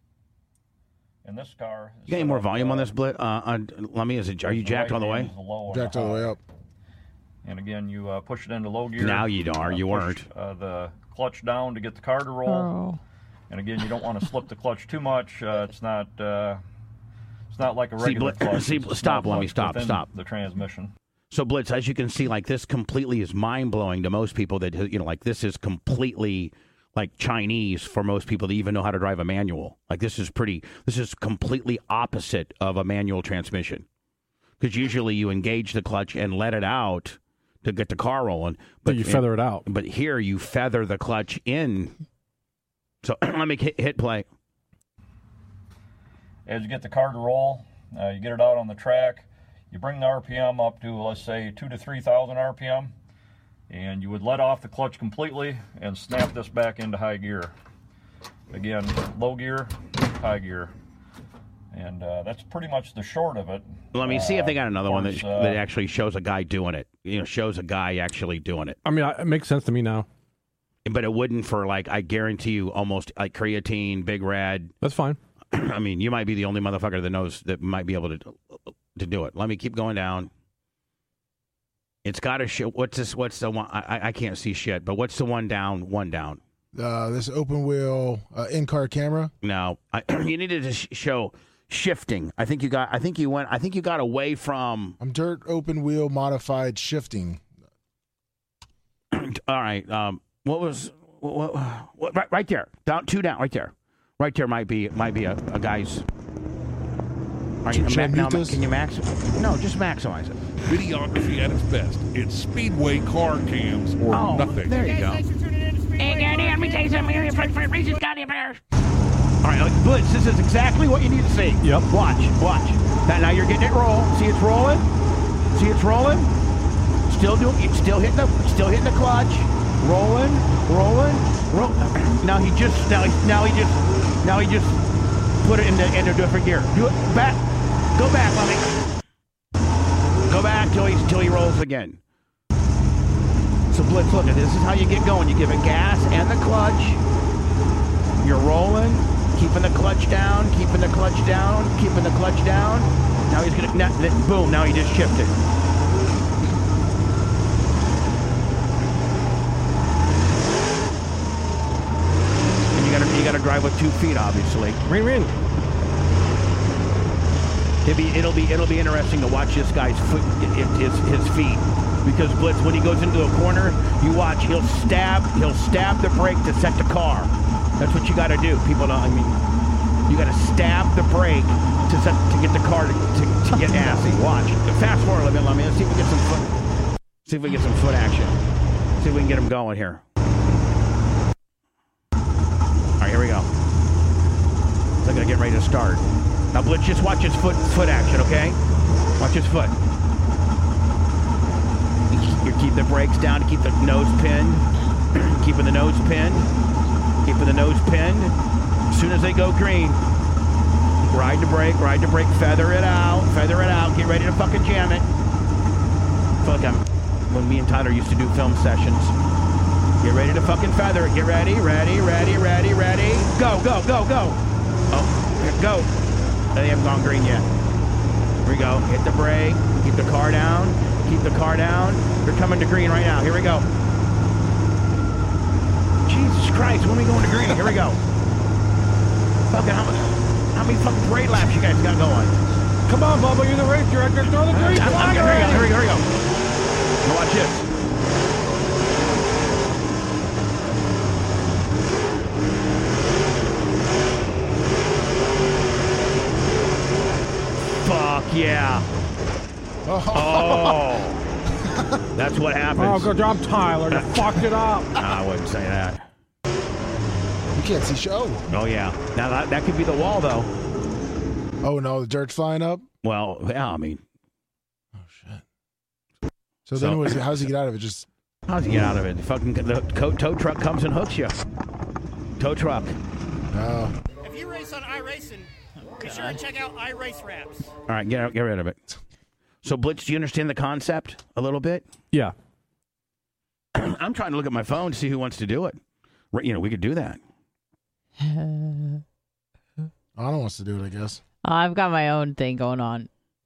In this car, you got any more volume on this Blit? Uh, on, let me. Is it? Are you jacked all the way? Jacked all the way up. And again, you uh, push it into low gear. Now you are. Uh, you push, weren't. Uh, the clutch down to get the car to roll. Oh. And again, you don't want to slip the clutch too much. Uh, it's not. Uh, it's not like a regular see, clutch. See, it's stop. Let me stop. Stop. The transmission. So Blitz, as you can see, like this completely is mind blowing to most people. That you know, like this is completely like Chinese for most people to even know how to drive a manual. Like this is pretty. This is completely opposite of a manual transmission. Because usually you engage the clutch and let it out to get the car rolling. But you feather it out. But here you feather the clutch in. So let me hit, hit play. As you get the car to roll, uh, you get it out on the track. You bring the R P M up to, let's say, two to three thousand R P M, and you would let off the clutch completely and snap this back into high gear. Again, low gear, high gear. And uh, that's pretty much the short of it. Let me see if they got another uh, one that, uh, that actually shows a guy doing it. You know, shows a guy actually doing it. I mean, it makes sense to me now. But it wouldn't for, like, I guarantee you, almost like creatine, Big Red. That's fine. I mean, you might be the only motherfucker that knows that might be able to to do it. Let me keep going down. It's got to show. What's this? What's the one? I, I can't see shit. But what's the one down? One down. Uh, this open wheel uh, in-car camera. No, I, you needed to sh- show shifting. I think you got. I think you went. I think you got away from. I'm dirt open wheel modified shifting. All right. Um. What was? What, what, right, right there. Down. Two down. Right there. Right there might be might be a, a guy's. Are you, ma- now, can you max? No, just maximize it. Videography at its best. It's Speedway car cams or oh, nothing. There you go. Hey, Daddy, let me tell you something here. For, for reasons, goddamn bears. All right, like, Blitz, this is exactly what you need to see. Yep. Watch, watch. Now, now you're getting it roll. See, it's rolling. See, it's rolling. Still doing. It's still hitting the. Still hitting the clutch. Rolling, rolling, roll. Now he just. Now he. Now he just. Now he just put it into into a different gear. Do it back. Go back, mommy. Go back till he till he rolls again. So Blitz, look at this. This is how you get going. You give it gas and the clutch. You're rolling, keeping the clutch down, keeping the clutch down, keeping the clutch down. Now he's gonna. Now, boom! Now he just shifted. got to drive with two feet, obviously. Ring, ring. It'll be, it'll be, it'll be interesting to watch this guy's foot, his, his feet, because Blitz, when he goes into a corner, you watch, he'll stab, he'll stab the brake to set the car. That's what you got to do. People don't. I mean, you got to stab the brake to set to get the car to, to, to get assy. Watch. Fast forward a little bit, let me. Let's see if we get some foot. See if we get some foot action. See if we can get him going here. All right, here we go. They're gonna get ready to start. Now, Blitz, just watch his foot foot action, okay? Watch his foot. You keep the brakes down to keep the nose pinned. Keeping the nose pinned. Keeping the nose pinned. As soon as they go green, ride the brake, ride the brake, feather it out, feather it out. Get ready to fucking jam it. Fuck him. When me and Tyler used to do film sessions. Get ready to fucking feather it. Get ready, ready, ready, ready, ready. Go, go, go, go. Oh, go. They haven't gone green yet. Here we go. Hit the brake. Keep the car down. Keep the car down. They're coming to green right now. Here we go. Jesus Christ, when are we going to green? Here we go. Fucking, how, how many fucking parade laps you guys got going? Come on, Bubba, you're the race director. Throw the green I'm, flag I'm, already. Here we go, here we go, here we go. Now watch this. Fuck yeah. Oh. That's what happens. Oh, good job, Tyler. You fucked it up. No, I wouldn't say that. You can't see show. Oh, yeah. Now, that, that could be the wall, though. Oh, no, the dirt's flying up? Well, yeah, I mean. Oh, shit. So, so then was, how does he get out of it? Just How does he get out of it? The fucking the tow truck comes and hooks you. Tow truck. Oh. If you race on iRacing, be sure to check out iRace Wraps. All right, get, get rid of it. So, Blitz, do you understand the concept a little bit? Yeah. I'm trying to look at my phone to see who wants to do it. You know, we could do that. Anna wants to do it, I guess. I've got my own thing going on.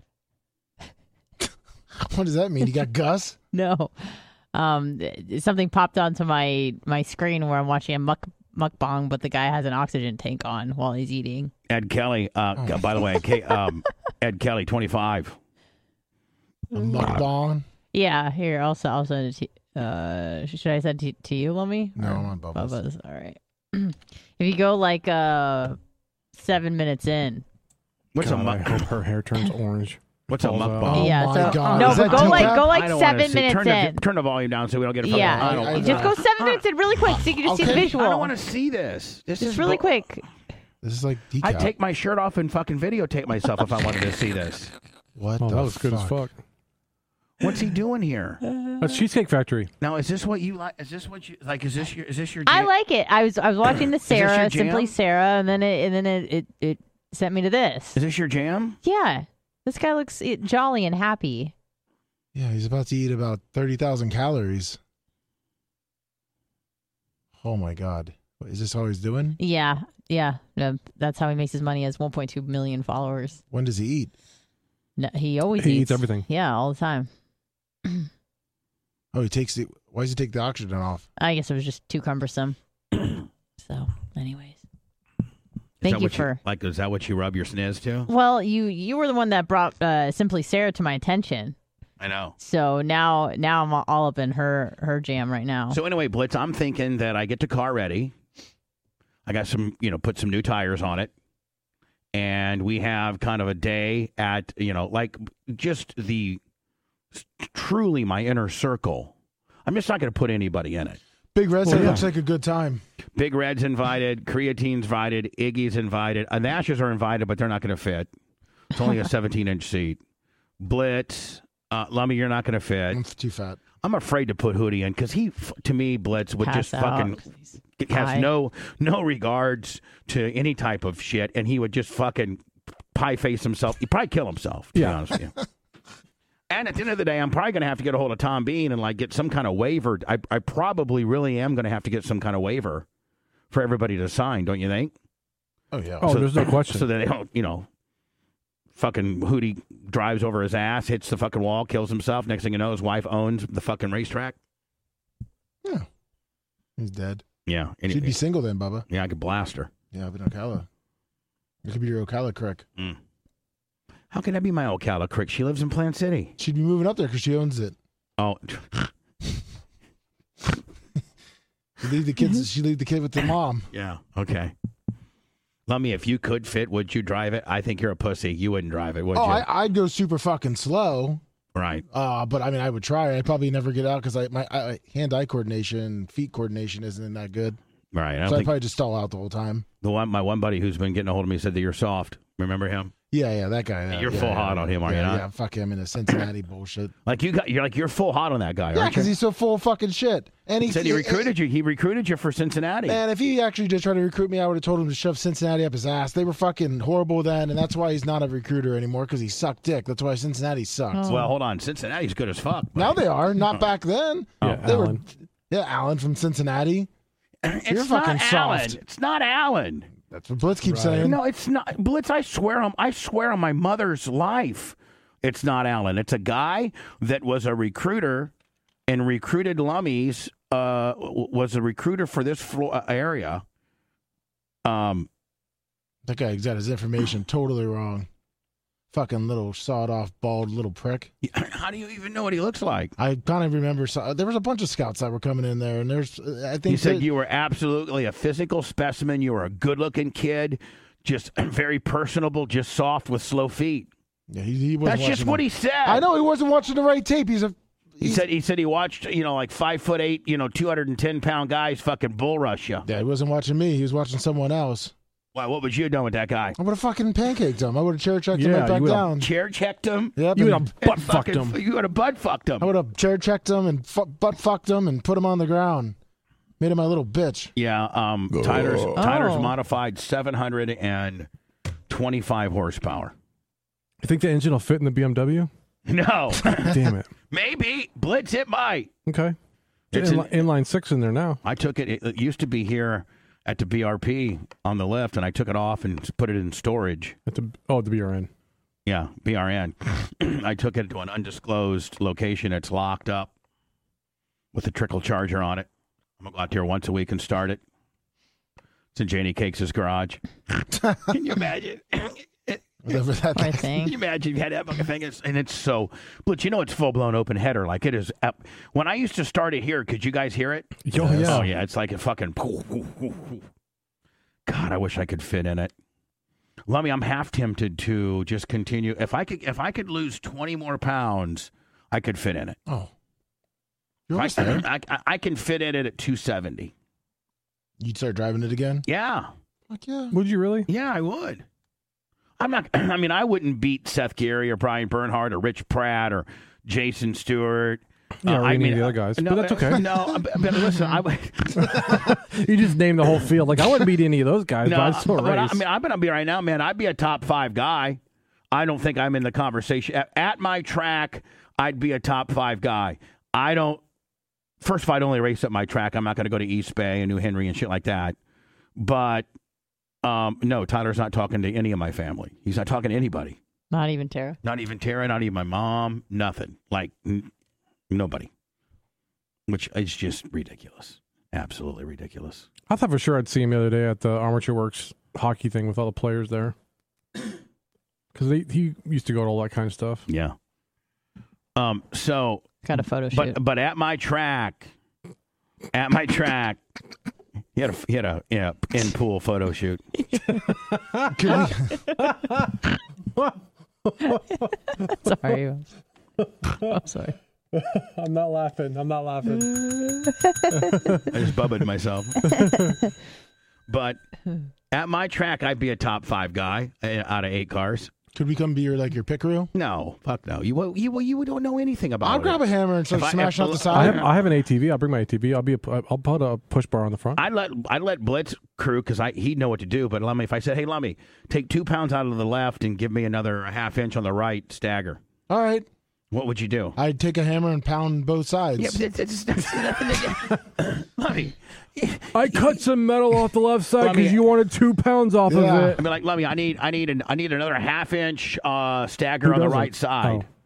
What does that mean? You got Gus? No. Um, something popped onto my, my screen where I'm watching a muck mukbang, but the guy has an oxygen tank on while he's eating. Ed Kelly, uh, oh. by the way, K, um, Ed Kelly, twenty-five. A mukbang? Yeah, here, I'll, I'll send it to uh, should I send it to, to you, Lummy? No, I'm on Bubba's. Bubba's, all right. If you go like uh, seven minutes in. What's God, a mukbang? I hope her hair turns orange. What's a mukbang? Oh yeah, my so, God. No, Is but that go like bad? go like seven minutes turn in. The, turn the volume down so we don't get a fucking Yeah, I don't, I just go seven minutes in really quick so you can just Okay. see the visual. I don't want to see this. This Just is really bro- quick. This is like decaf. I'd take my shirt off and fucking videotape myself if I wanted to see this. What oh, the that was fuck? good as fuck. What's he doing here? That's Cheesecake Factory. Now, is this what you like? Is this what you like? Is this your? Is this your? I jam? like it. I was I was watching the this your Sarah, jam? Simply Sarah, and then it and then it, it, it sent me to this. Is this your jam? Yeah, this guy looks eh, jolly and happy. Yeah, he's about to eat about thirty thousand calories. Oh my God. Is this all he's doing? Yeah, yeah. No, that's how he makes his money. He has one point two million followers. When does he eat? No, he always He eats. eats everything. Yeah, all the time. Oh, he takes the. Why does he take the oxygen off? I guess it was just too cumbersome. So, anyways, Is thank that you what for. like. Is that what you rub your sniz to? Well, you you were the one that brought uh, Simply Sarah to my attention. I know. So now now I'm all up in her her jam right now. So anyway, Blitz, I'm thinking that I get the car ready. I got some, you know, put some new tires on it. And we have kind of a day at, you know, like just the truly my inner circle. I'm just not going to put anybody in it. Big Red said Well, it yeah. looks like a good time. Big Red's invited. Creatine's invited. Iggy's invited. Uh, the Ashes are invited, but they're not going to fit. It's only a seventeen-inch seat. Blitz, uh, Lummy, you're not going to fit. I'm too fat. I'm afraid to put Hootie in because he, f- to me, Blitz would Pass just out. fucking has Pie. no no regards to any type of shit, and he would just fucking pie face himself. He'd probably kill himself. To Yeah. be honest with you. And at the end of the day, I'm probably going to have to get a hold of Tom Bean and like get some kind of waiver. I I probably really am going to have to get some kind of waiver for everybody to sign. Don't you think? Oh yeah. Oh, there's no question. So that they don't, you know, fucking Hootie drives over his ass, hits the fucking wall, kills himself. Next thing you know, his wife owns the fucking racetrack. Yeah. He's dead. Yeah. And She'd it- be single then, Bubba. yeah, I could blast her. Yeah, up in Ocala. It could be your Ocala crick. Mm. How can that be my Ocala crick? She lives in Plant City. She'd be moving up there because she owns it. Oh. She leave the kids. She leave the kid with the mom. Yeah. Okay. Lummy, if you could fit, would you drive it? I think you're a pussy. You wouldn't drive it, would oh, you? I, I'd go super fucking slow. Right. Uh, but I mean, I would try. I'd probably never get out because I my I, hand-eye coordination, feet coordination isn't that good. Right. I don't so I'd think probably just stall out the whole time. the one, my one buddy who's been getting a hold of me said that you're soft. Remember him? Yeah, yeah, that guy. Yeah, You're yeah, full yeah, hot yeah, on him, are yeah, you not? Yeah, fuck him in the Cincinnati bullshit. Like you got, you're like you're full hot on that guy, Yeah, aren't you? because he's so full of fucking shit. And he said he recruited you. He recruited you for Cincinnati. Man, if he actually did try to recruit me, I would have told him to shove Cincinnati up his ass. They were fucking horrible then, and that's why he's not a recruiter anymore, because he sucked dick. That's why Cincinnati sucked. Well, hold on. Cincinnati's good as fuck. Now they are, not back then. Yeah, they Allen. were. Yeah, Allen from Cincinnati. It's You're not fucking Allen. soft. It's not Allen. That's what Blitz keeps Right. saying. No, it's not Blitz. I swear on I swear on my mother's life, it's not Allen. It's a guy that was a recruiter and recruited Lummies. Uh, w- was a recruiter for this floor, area. Um, That guy got his information totally wrong. Fucking little sawed-off, bald little prick. how do you even know what he looks like? I kind of remember. So, there was a bunch of scouts that were coming in there, and there's. I think He said that- you were absolutely a physical specimen. You were a good-looking kid, just very personable, just soft with slow feet. Yeah, he, he wasn't That's just watching what the- he said. I know he wasn't watching the right tape. He's a. He said he said he watched, you know, like five foot eight, you know, two hundred and ten pound guys fucking bull rush you. Yeah, he wasn't watching me. He was watching someone else. Why? What would you have done with that guy? I would have fucking pancaked him. I would have chair checked him Yeah, right back you would've down. Chair checked him. Yep, You would and have butt And fucked fucking- him. You would have butt fucked him. I would have chair checked him and fu- butt fucked him and put him on the ground. Made him my little bitch. Yeah. Um. Tyler's Tyler's Oh. modified seven hundred and twenty-five horsepower. You think the engine will fit in the B M W? No. Damn it. Maybe Blitz. It might. Okay. It's In, an- inline six in there now. I took it. It used to be here at the B R P on the left, and I took it off and put it in storage. At the, oh, the B R N. Yeah, B R N. I took it to an undisclosed location. It's locked up with a trickle charger on it. I'm going to go out there once a week and start it. It's in Janie Cakes' garage. Can you imagine? Whatever that Poor Can thing. you imagine if you had that fucking thing? It's, and it's so, but you know it's full blown open header. Like it is. Up. When I used to start it here, could you guys hear it? Oh, yeah. Oh yeah, it's like a fucking. God, I wish I could fit in it. Lummy, I'm half tempted to just continue. If I could, if I could lose twenty more pounds, I could fit in it. Oh. You're I, almost there. I, I, I can fit in it at two seventy. You'd start driving it again? Yeah, Fuck yeah. Would you really? yeah, I would. I'm not. I mean, I wouldn't beat Seth Gary or Brian Bernhardt or Rich Pratt or Jason Stewart. Yeah, Uh, or I any mean, of the other guys. No, But that's okay. No, but, but listen, I would. You just named the whole field. Like, I wouldn't beat any of those guys, No, but I'd still but I, race. I mean, I'm going to be right now, man. I'd be a top five guy. I don't think I'm in the conversation. At, at my track, I'd be a top five guy. I don't. First of all, I'd only race at my track. I'm not going to go to East Bay and New Henry and shit like that. But um, no, Tyler's not talking to any of my family. He's not talking to anybody. Not even Tara. Not even Tara, not even my mom, nothing. Like, n- nobody. Which is just ridiculous. Absolutely ridiculous. I thought for sure I'd see him the other day at the Armature Works hockey thing with all the players there. Because he used to go to all that kind of stuff. Yeah. Um. So. Got a photo shoot. But but at my track, at my track, he had a he had a yeah in pool photo shoot. Sorry. I'm sorry. I'm not laughing. I'm not laughing. I just bubbled myself. But at my track, I'd be a top five guy uh, out of eight cars. Could we come be your like your pick crew? No, fuck no. You you you don't know anything about I'll it. grab a hammer and start If I- smashing if- out the I side. have, I have an A T V. I'll bring my A T V. I'll be. A, I'll put a push bar on the front. I'd let I'd let Blitz crew because I he'd know what to do. But Lummy, if I said, "Hey, Lummy, take two pounds out of the left and give me another half inch on the right, stagger," All right. what would you do? I'd take a hammer and pound both sides. Yeah, but it's, it's, it's nothing to Lummy. I cut some metal off the left side Let me- because you wanted two pounds off Yeah. of I it. mean, like, Lummy, I need I need an, I need another half inch uh, stagger Who on the doesn't? right side. Oh.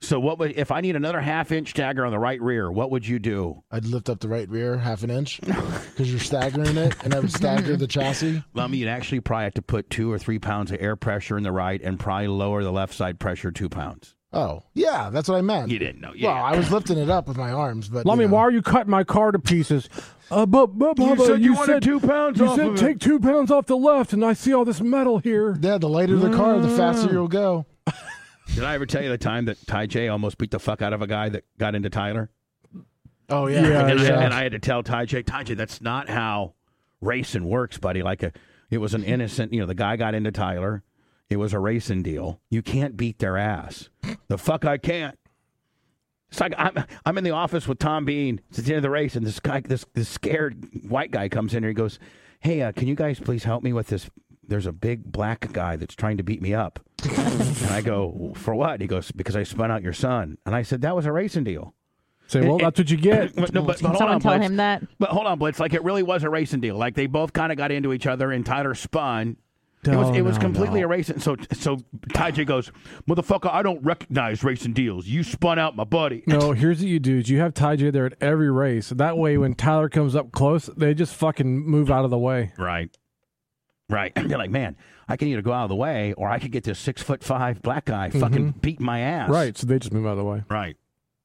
So what would if I need another half inch stagger on the right rear? What would you do? I'd lift up the right rear half an inch because you're staggering it, and I would stagger the chassis. Well, I mean, you'd actually probably have to put two or three pounds of air pressure in the right, and probably lower the left side pressure two pounds. Oh, yeah, that's what I meant. You didn't know. Yeah. Well, I was lifting it up with my arms, but. Lummy, you know. why are you cutting my car to pieces? Uh, but, but, You Bubba, said you wanted two pounds You off said of it. take two pounds off the left, and I see all this metal here. Yeah, the lighter the car, the faster you'll go. Did I ever tell you the time that Ty J almost beat the fuck out of a guy that got into Tyler? Oh, yeah. Yeah, and, yeah. I, and I had to tell Ty J, Ty J, that's not how racing works, buddy. Like a, it was an innocent, you know, the guy got into Tyler. It was a racing deal. You can't beat their ass. The fuck I can't. It's like I'm I'm in the office with Tom Bean. It's at the end of the race, and this guy, this this scared white guy comes in and he goes, "Hey, uh, can you guys please help me with this? There's a big black guy that's trying to beat me up." And I go, "For what?" He goes, "Because I spun out your son." And I said, "That was a racing deal." Say, well, It- that's what you get. But, no, but, but Can hold someone on, tell Blitz. him that? But hold on, Blitz. Like it really was a racing deal. Like they both kind of got into each other, and Tyler spun. It was, No, it was no, completely no. a racing. So, so Ty J goes, "Motherfucker, I don't recognize racing deals. You spun out my buddy." No, here's what you do: is you have Ty J there at every race. That way, when Tyler comes up close, they just fucking move out of the way. Right. Right. And you're like, man, I can either go out of the way, or I could get this six foot five black guy fucking Mhm. beating my ass. Right, so they just move out of the way. Right.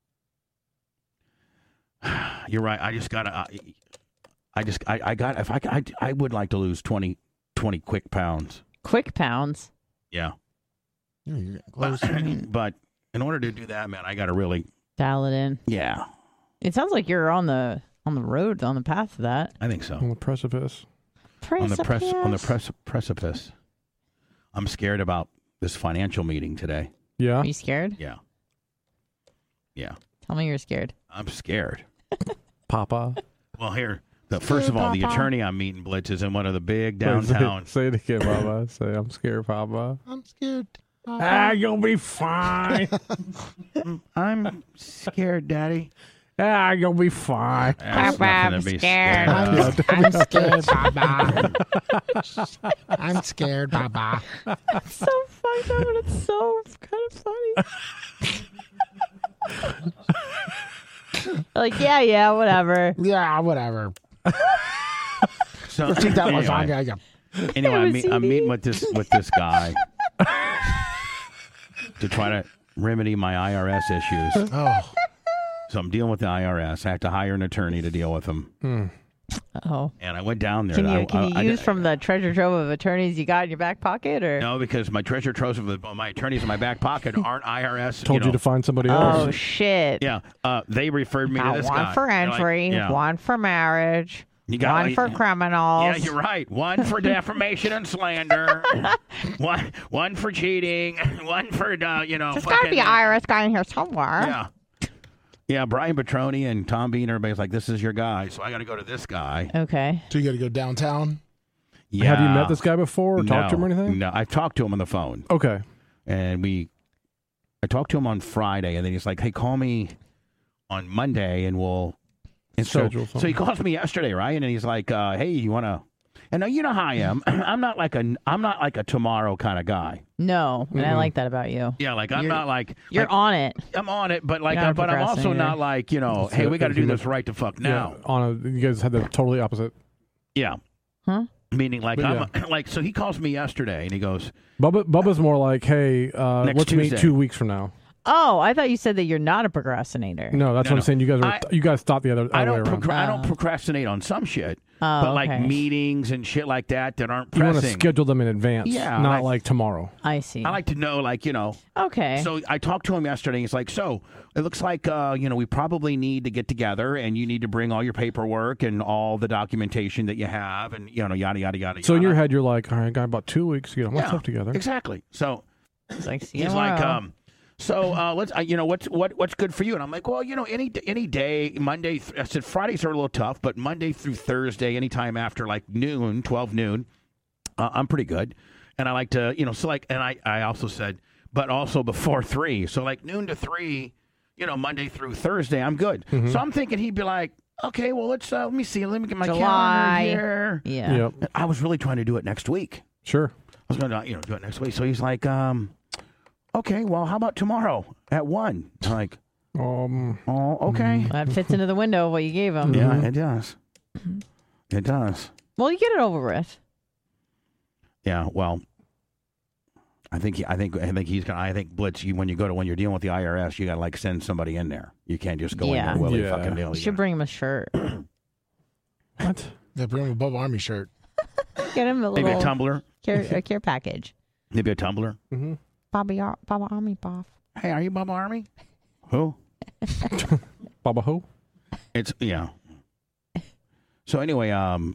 You're right. I just gotta. I, I just. I, I got. If I, I. I would like to lose twenty, twenty quick pounds. Quick pounds. Yeah. Yeah, you're getting close. But, but in order to do that, man, I got to really. Dial it in. Yeah. It sounds like you're on the on the road, on the path to that. I think so. On the precipice. On the press. On the Precipice. press, precipice. I'm scared about this financial meeting today. Yeah. Are you scared? Yeah. Yeah. Tell me you're scared. I'm scared. Papa. Well, here. The, first of all, the attorney I'm meeting, Blitz, is in one of the big Wait, say- downtown. Say, it again, Papa. Say, I'm scared, Papa. I'm scared. Ah, you'll be fine. I'm scared, Daddy. Ah, you'll be fine. That's Papa, nothing I'm to be scared. of. I'm scared, Baba. I'm scared, Baba. It's so fucked up, and it's so kind of funny. Like, yeah, yeah, whatever. Yeah, whatever. So, Take that anyway, lasagna. anyway I'm, meet, I'm C D. meeting with this with this guy to try to remedy my I R S issues. Oh, So I'm dealing with the I R S. I have to hire an attorney to deal with them. Hmm. Oh, And I went down there. can you I, can you I- I- use from the treasure trove of attorneys you got in your back pocket, or No, because my treasure trove of the- my attorneys in my back pocket aren't I R S. Told you, know. to find somebody oh else. shit? Yeah, uh, they referred me Got to this one guy. for They're like, entry, yeah. one for marriage, You got- one for yeah, criminals. Yeah, you're right. One for defamation and slander. one, one for cheating. One for uh, you know. There's got to fucking- be an I R S guy in here somewhere. Yeah. Yeah, Brian Petroni and Tom Bean, everybody's like, this is your guy. So I got to go to this guy. Okay. so you got to go downtown? Yeah. Have you met this guy before or talked to him or No, anything? No, I talked to him on the phone. Okay. And we, I talked to him on Friday, and then he's like, hey, call me on Monday, and we'll. And so, Schedule so he something. calls me yesterday, right? And he's like, uh, hey, you want to. And now you know how I am. I'm not like a I'm not like a tomorrow kind of guy. No, and I Mhm. like that about you. Yeah, like I'm You're- not like You're like, on it. I'm on it, but like, You're not a but I'm also procrastinator. not like you know, That's hey, it. we got to If do you this look- right to fuck now. Yeah, on a, you guys had the totally opposite. Yeah. Huh? Meaning like But I'm like so he calls me yesterday and he goes, Bubba, Bubba's more like, hey, uh, Next let's meet Tuesday. two weeks from now. Oh, I thought you said that you're not a procrastinator. No, that's No, what no. I'm saying. You guys are, I- you guys thought the other, I other way don't around. procra- I don't Oh. procrastinate on some shit, Oh, but like okay. meetings and shit like that that aren't You want to pressing. schedule them in advance, Yeah, not like- like tomorrow. I see. I like to know, like you know. okay. So I talked to him yesterday. And he's like, so it looks like uh, you know we probably need to get together, and you need to bring all your paperwork and all the documentation that you have, and you know yada yada yada. So in yada. your head, you're like, all right, I got about two weeks to get all my Yeah, stuff together. Exactly. So It's like, see you he's like, tomorrow. um, so uh, let's, uh, you know, what's what what's good for you? And I'm like, well, you know, any any day, Monday. Th- I said Fridays are a little tough, but Monday through Thursday, anytime after like noon, twelve noon, uh, I'm pretty good. And I like to, you know, so like, and I I also said, but also before three, so like noon to three, you know, Monday through Thursday, I'm good. Mhm. So I'm thinking he'd be like, okay, well, let's uh, let me see, let me get my July. calendar here. yeah. Yep, I was really trying to do it next week. sure. I was going to, you know, do it next week. So he's like, um, okay, well, how about tomorrow? at one. I'm like, um, oh, okay. That fits into the window of what you gave him. Yeah, it does. It does. Well, you get it over with. Yeah, well, I think he, I think I think he's gonna. I think Blitz. You, when you go to when you're dealing with the I R S, you gotta like send somebody in there. You can't just go Yeah. in there willy Yeah. fucking nilly. You should bring him a shirt. What? Yeah, bring him a Bubba Army shirt. Get him a Maybe little a tumbler. care, a care package. Maybe a tumbler. Mm-hmm. Bobby, Ar- Baba Army Boff. Hey, are you Bubba Army? Who? Baba Ho? It's yeah. So anyway, um,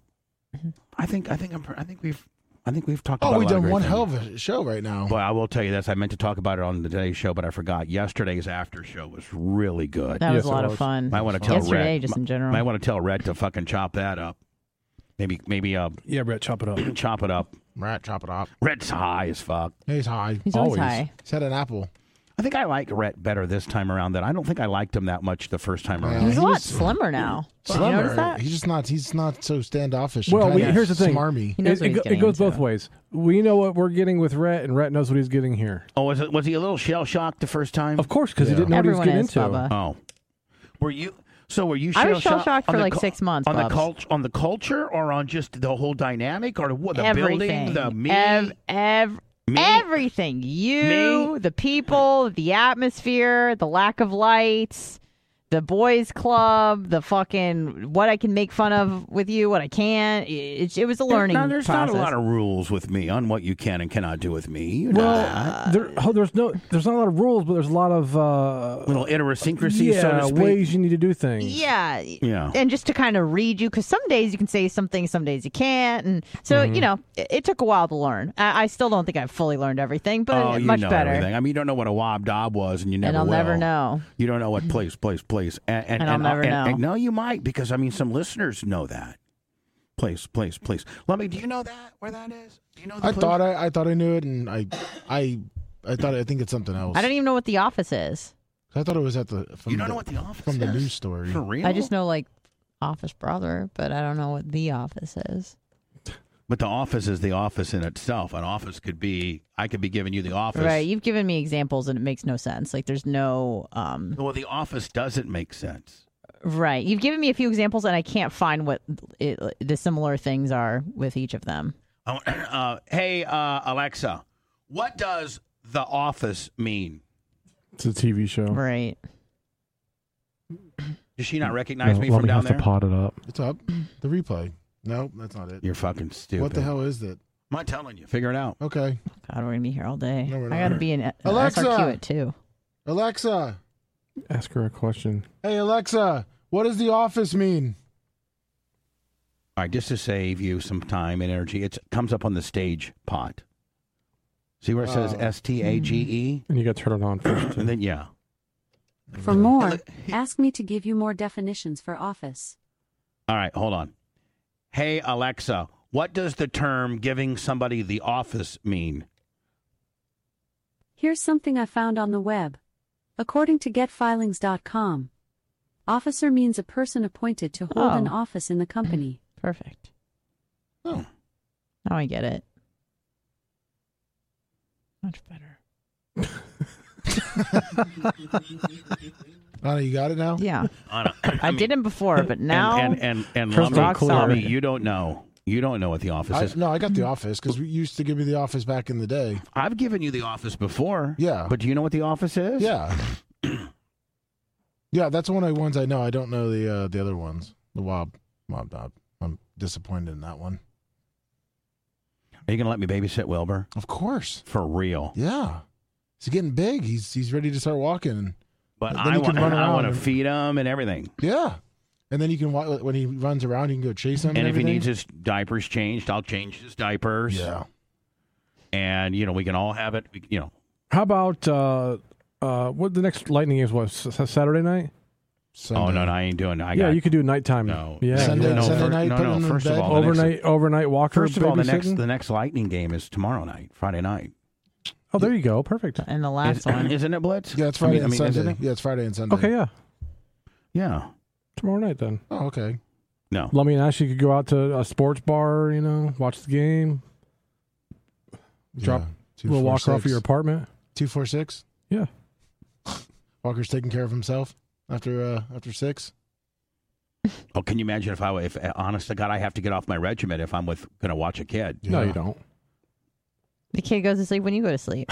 I think I think I'm, I think we've I think we've talked. Oh, about we've a lot of done great one things. hell of a show right now. But I will tell you this: I meant to talk about it on the today's show, but I forgot. Yesterday's after show was really good. That was Yes, a lot it of was. fun. I want to tell Yesterday, Rhett. just in general. I want to tell Rhett to fucking chop that up. Maybe maybe uh Yeah, Brett, chop it up. chop it up. Rat, chop it up. Rhett's high as fuck. He's high. He's always high. He's had an apple. I think I like Rhett better this time around. Than I don't think I liked him that much the first time Yeah. around. He's He a lot was- slimmer now. Did you Slimmer. notice that? He's just not. He's not so standoffish. Well, and we, kinda here's the thing. Smarmy. He knows It, what it he's go- it getting goes into. both ways. We know what we're getting with Rhett, and Rhett knows what he's getting here. Oh, was it? Was he a little shell shocked the first time? Of course, because Yeah. he didn't know Everyone what he was is, getting into. Bubba. Oh, were you? So were you? I was shell-shocked shell-shocked on for the like cul- six months, on the Bubs. cult on the culture, or on just the whole dynamic, or what? The Everything. building, the me. Ev- ev- Me? Everything. You, Me? the people, the atmosphere, the lack of lights, the boys club, the fucking what I can make fun of with you, what I can't. It, it was a learning Now, there's process. not a lot of rules with me on what you can and cannot do with me. You know Well, that. there, oh, there's no, there's not a lot of rules, but there's a lot of uh, Little idiosyncrasy, yeah, so to speak. ways you need to do things. Yeah. Yeah. And just to kind of read you, because some days you can say something, some days you can't. And so, Mm-hmm. you know, it, it took a while to learn. I, I still don't think I've fully learned everything, but Oh, you much know better. everything. I mean, you don't know what a wob dob was, and you never And I'll will. never know. You don't know what place, place, place. And, and, And I'll never and- know. and- no, you might, because, I mean, some listeners know that. Place, place, place. Let me, do you know that, where that is? Do you know the I place? thought I, I thought I knew it, and I, I, I thought I think it's something else. I don't even know what the office is. I thought it was at the. From You don't the, know what the office from the is? news story. For real? I just know like Office Brother, but I don't know what the office is. But the office is the office in itself. An office could be, I could be giving you the office. Right. You've given me examples and it makes no sense. Like there's no um Well, the office doesn't make sense. right. You've given me a few examples and I can't find what it, the similar things are with each of them. Oh, uh, hey, uh, Alexa, what does the office mean? It's a T V show. Right. Does she not recognize No, me let from me down have there? to pot it up. It's up. The replay. No, that's not it. You're fucking stupid. What the hell is it? I'm not telling you. Figure it out. Okay. God, we're gonna be here all day. No, we're I not. gotta be in uh, Alexa! S R Q at two. Alexa. Ask her a question. Hey, Alexa. What does the office mean? All right, just to save you some time and energy, it comes up on the stage pot. See where it says Oh. S T A G E? And you got to turn it on first. And then, yeah. For more, ask me to give you more definitions for office. All right, hold on. Hey, Alexa, what does the term giving somebody the office mean? Here's something I found on the web. According to get filings dot com, officer means a person appointed to hold an Oh. office in the company. Perfect. Oh. Now I get it. Much better. Anna, you got it now? Yeah. Anna, I, mean, didn't before, but now And, and, and, and Crystal Lummy, clear. Lummy, you don't know. You don't know what the office I, is. no, I got the office because we used to give me the office back in the day. I've given you the office before. Yeah. But do you know what the office is? Yeah. Yeah, that's one of the ones I know. I don't know the uh, the other ones. The Wob, Wob Dob. I'm disappointed in that one. Are you going to let me babysit Wilbur? Of course. For real. Yeah. He's getting big. He's he's ready to start walking. But Then I he want, can run I around want to and- feed him and everything. Yeah. And then you can wa- when he runs around, you can go chase him. And, And if he everything. needs his diapers changed, I'll change his diapers. Yeah. And, you know, we can all have it, we- you know. How about uh, uh, what the next Lightning is? What S- Saturday night? Sunday. Oh, no, no, I ain't doing that. I yeah, got, you could do nighttime. No. Yeah. Sunday- no, Sunday fir- night, no, put no, him in first of bed. all, the next- overnight, overnight walker. First of all, the next babysitting? the next Lightning game is tomorrow night, Friday night. Oh, there you go. Perfect. and the last Is, one. isn't it, Blitz? Yeah, it's I mean- Friday I and mean, Sunday. isn't it? Yeah, it's Friday and Sunday. Okay, yeah. Yeah. Tomorrow night then. Oh, okay. No. Lummy and Ashley could go out to a sports bar, you know, watch the game. Drop Yeah. a Two, little four, walker off of six. your apartment. Two four six. Yeah. Walker's taking care of himself after uh, after six. Oh, can you imagine if I, if honest to God, I have to get off my regiment if I'm with going to watch a kid? No, you don't. The kid goes to sleep when you go to sleep.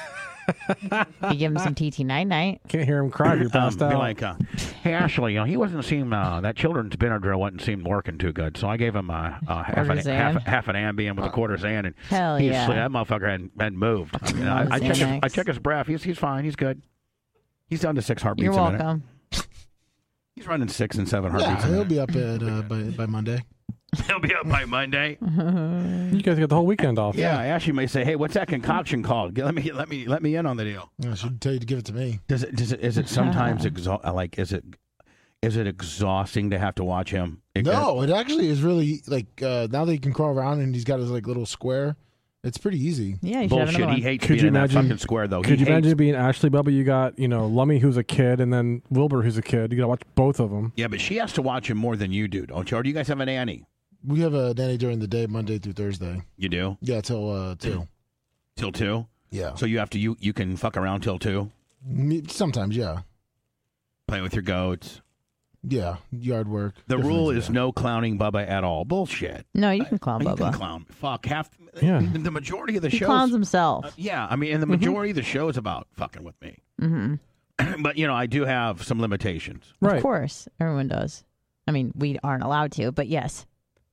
You give him some T T night night. Can't hear him cry. You're passed um, out. Be like, uh, hey Ashley, you know, he wasn't seem uh, that children's Benadryl wasn't seem working too good, so I gave him a, a half an half, half an Ambien with a quarter Xan, and Hell he's, yeah. that motherfucker hadn't, hadn't moved. I, mean, I, I, check his, I check his breath. He's he's fine. He's good. He's down to six heartbeats. You're a minute. welcome. He's running six and seven Yeah, heartbeats. a he'll minute. be up at uh, by by Monday. He'll be up by Monday. You guys got the whole weekend off. Yeah, Ashley may say, "Hey, what's that concoction called? Let me let me let me in on the deal." I should tell you to give it to me. Does it? Does it? Is it sometimes exha- like? Is it? Is it exhausting to have to watch him? It, No, it actually is really like uh, now that he can crawl around and he's got his like little square. It's pretty easy. Yeah, you should have Bullshit. another He one. hates Could being you in that imagine? fucking square, though. Could He you imagine hates- it being Ashley Bubba? You got you know Lummy, who's a kid, and then Wilbur, who's a kid. You got to watch both of them. Yeah, but she has to watch him more than you do, don't you? Or do you guys have a nanny? We have a nanny during the day, Monday through Thursday. You do? Yeah, till uh, two. Till two? Yeah. So you have to you you can fuck around till two, Me- Sometimes, yeah, play with your goats. yeah, yard work. The different rule things, is no clowning Bubba at all. Bullshit. No, you can clown You Bubba. can clown. Fuck half. Yeah. The majority of the He shows. clowns himself. Uh, yeah, I mean, and the majority of the show is about fucking with me. Mm-hmm. But you know, I do have some limitations. Of course, everyone does. I mean, we aren't allowed to, but yes.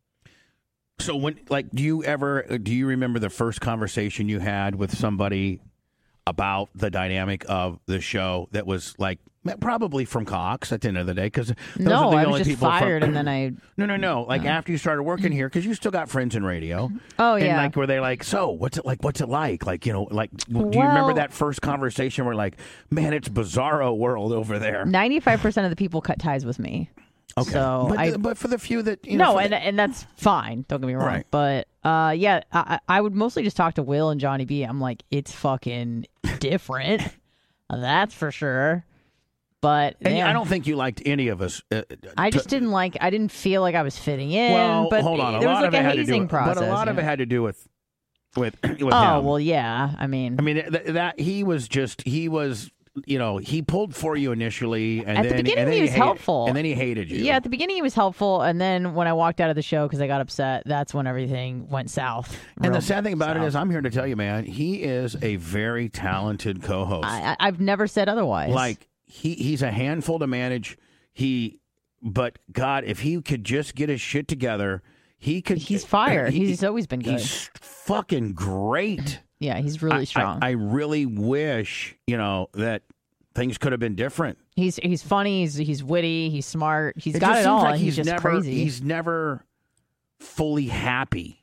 So when, like, do you ever, do you remember the first conversation you had with somebody about the dynamic of the show that was like, probably from Cox at the end of the day? Because No, are the I only was just people from- fired, and then I. No, no, no. Like after you started working here, because you still got friends in radio. Oh, and yeah. like, were they like, so what's it like? What's it like? Like, you know, like, do you remember Well- that first conversation where like, man, it's bizarro world over there? Ninety-five percent of the people cut ties with me. Okay, So but, I, but for the few that you know, no, for and the- and that's fine. Don't get me wrong. Right. But uh, yeah, I, I would mostly just talk to Will and Johnny B. I'm like, it's fucking different. That's for sure. But and yeah, I don't think you liked any of us. Uh, I to- just didn't like. I didn't feel like I was fitting in. Well, but hold on. A there was lot like of it a had to do hazing with, process. but a lot of yeah. it had to do with with with Oh him. well, yeah. I mean, I mean th- that he was just he was you know he pulled for you initially, and At then the beginning, and then he was hated, helpful. and then he hated you. Yeah, at the beginning he was helpful, and then when I walked out of the show because I got upset, that's when everything went south. And Real the sad thing about it south. is, I'm here to tell you, man, he is a very talented co-host. I, I, I've never said otherwise. Like he he's a handful to manage. He, but God, if he could just get his shit together, he could. He's fire. he- He's always been good. He's fucking great. Yeah, he's really I- strong. I, I really wish, you know, that things could have been different. He's he's funny. He's he's witty. He's smart. He's It got just it seems all. like and he's, just never, crazy. He's never fully happy.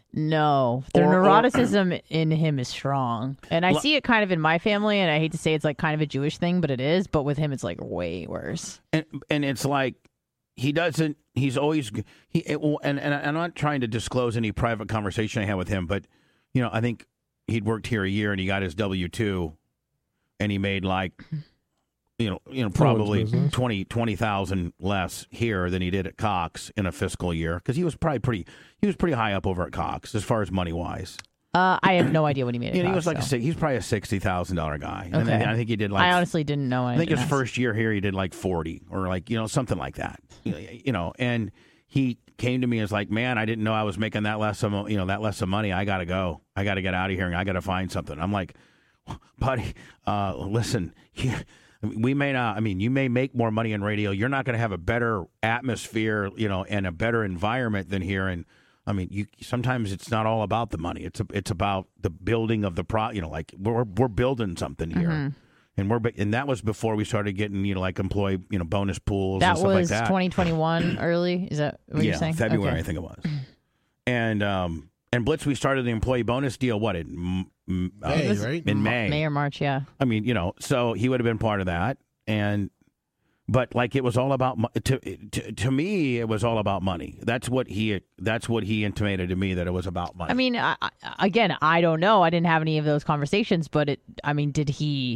No, the Or- or- neuroticism in him is strong, and I Lo- see it kind of in my family. And I hate to say it's like kind of a Jewish thing, but it is. But with him, it's like way worse. And and it's like he doesn't. He's always he. It, will- and and I'm not trying to disclose any private conversation I had with him, but you know, I think he'd worked here a year and he got his W two, and he made like. You know, you know, probably business. twenty twenty thousand less here than he did at Cox in a fiscal year because he was probably pretty. He was pretty high up over at Cox as far as money wise. Uh, I have no idea what he made. Yeah, it he was cost, like a, so. si- he's probably a sixty thousand dollar guy. And Okay. then I think he did like. I honestly didn't know. I think his anything else. first year here he did like forty or like you know something like that. You know, and he came to me as like, man, I didn't know I was making that less of you know that less of money. I got to go. I got to get out of here and I got to find something. I'm like, buddy, uh, listen. You, we may not. I mean, you may make more money in radio. You're not going to have a better atmosphere, you know, and a better environment than here. And I mean, you sometimes it's not all about the money. It's a, it's about the building of the pro. You know, like we're we're building something here, Mm-hmm. and we're and that was before we started getting you know like employee you know bonus pools That and stuff like was that. twenty twenty-one early. Is that what yeah, you're saying? February Okay. I think it was. And um and Blitz, we started the employee bonus deal. What in m- uh, May, It was right? in Ma- May? May or March, yeah. I mean, you know, so he would have been part of that, and but like it was all about mo- to to to me, it was all about money. That's what he that's what he intimated to me that it was about money. I mean, I, I, again, I don't know. I didn't have any of those conversations, but it. I mean, did he?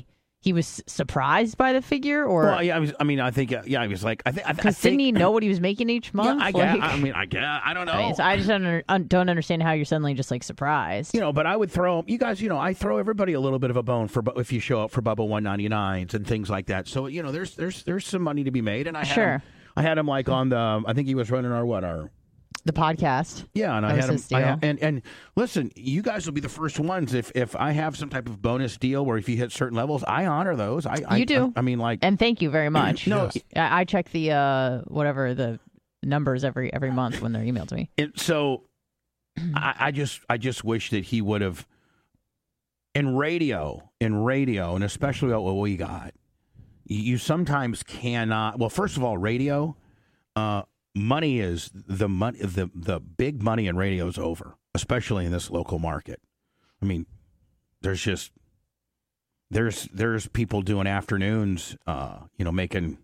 he was surprised by the figure, or Well, yeah, I was. I mean, I think. Uh, yeah, I was like, I think. I, th- I because think. didn't he know what he was making each month? Yeah, I, Like- guess, I mean, I guess. I don't know. I, mean, so I just don't, under, un, don't understand how you're suddenly just like surprised. You know, but I would throw you guys. You know, I throw everybody a little bit of a bone for bu- if you show up for Bubba one ninety-nines and things like that. So you know, there's there's there's some money to be made, and I had Sure. him, I had him like on the. I think he was running our what our. The podcast. Yeah, and That I was had him. his I, deal. and and listen, you guys will be the first ones if if I have some type of bonus deal where if you hit certain levels, I honor those. I I, You do. I, I mean, like, And thank you very much. No, I, I check the uh, whatever the numbers every every month when they're emailed to me. it, so I, I just I just wish that he would have in radio in radio and especially what we got. You, you sometimes cannot. Well, first of all, radio. Uh, Money is the money. The the big money in radio is over, especially in this local market. I mean, there's just there's there's people doing afternoons, uh, you know, making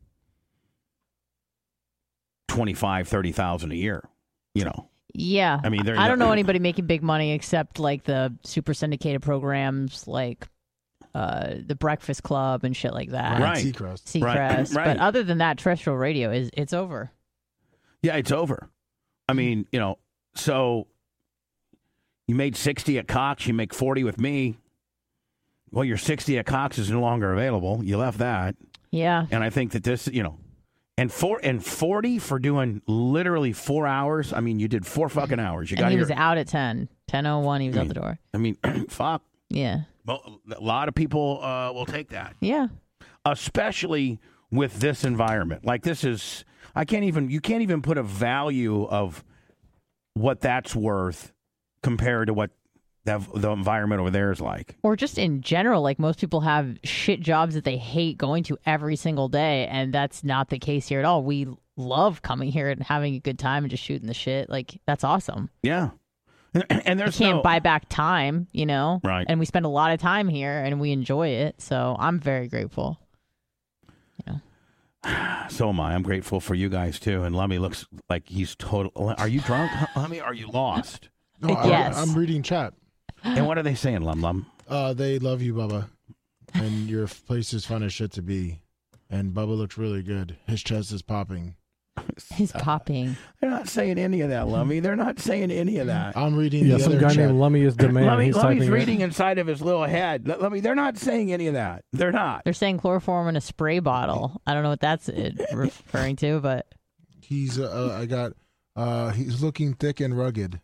twenty five, thirty thousand a year. You know, Yeah. I mean, they're- I don't know anybody making big money except like the super syndicated programs like uh, the Breakfast Club and shit like that. Right. Seacrest. Seacrest. Right. Right. But other than that, terrestrial radio is it's over. yeah, it's over. I mean, you know, so you made sixty at Cox, you make forty with me. Well, your sixty at Cox is no longer available. You left that. Yeah. And I think that this, you know, and four and forty for doing literally four hours. I mean, you did four fucking hours. You And got he your, was out at ten. ten oh one, he was I out mean, the door. I mean, fuck. Yeah. Well, a lot of people uh, will take that, Yeah. especially with this environment. Like this is, I can't even. You can't even put a value of what that's worth compared to what the, the environment over there is like. Or just in general, like most people have shit jobs that they hate going to every single day, and that's not the case here at all. We love coming here and having a good time and just shooting the shit. Like that's awesome. Yeah, and, and there's you can't no, buy back time, you know. Right. And we spend a lot of time here, and we enjoy it. So I'm very grateful. So am I. I'm grateful for you guys too. And Lummy looks like he's total. Are you drunk, Lummy? Are you lost? No, Yes. I, I'm reading chat. And what are they saying, Lum Lum? Uh, they love you, Bubba, and your place is fun as shit to be. And Bubba looks really good. His chest is popping. He's popping. They're not saying any of that, Lummy. They're not saying any of that. I'm reading Yeah, the some other guy chat. named Lummy is demand. Lummy, He's Lummy's typing reading it. inside of his little head. L- Lummy, they're not saying any of that. They're not. They're saying chloroform in a spray bottle. I don't know what that's uh, referring to, but He's. Uh, I got. Uh, he's looking thick and rugged.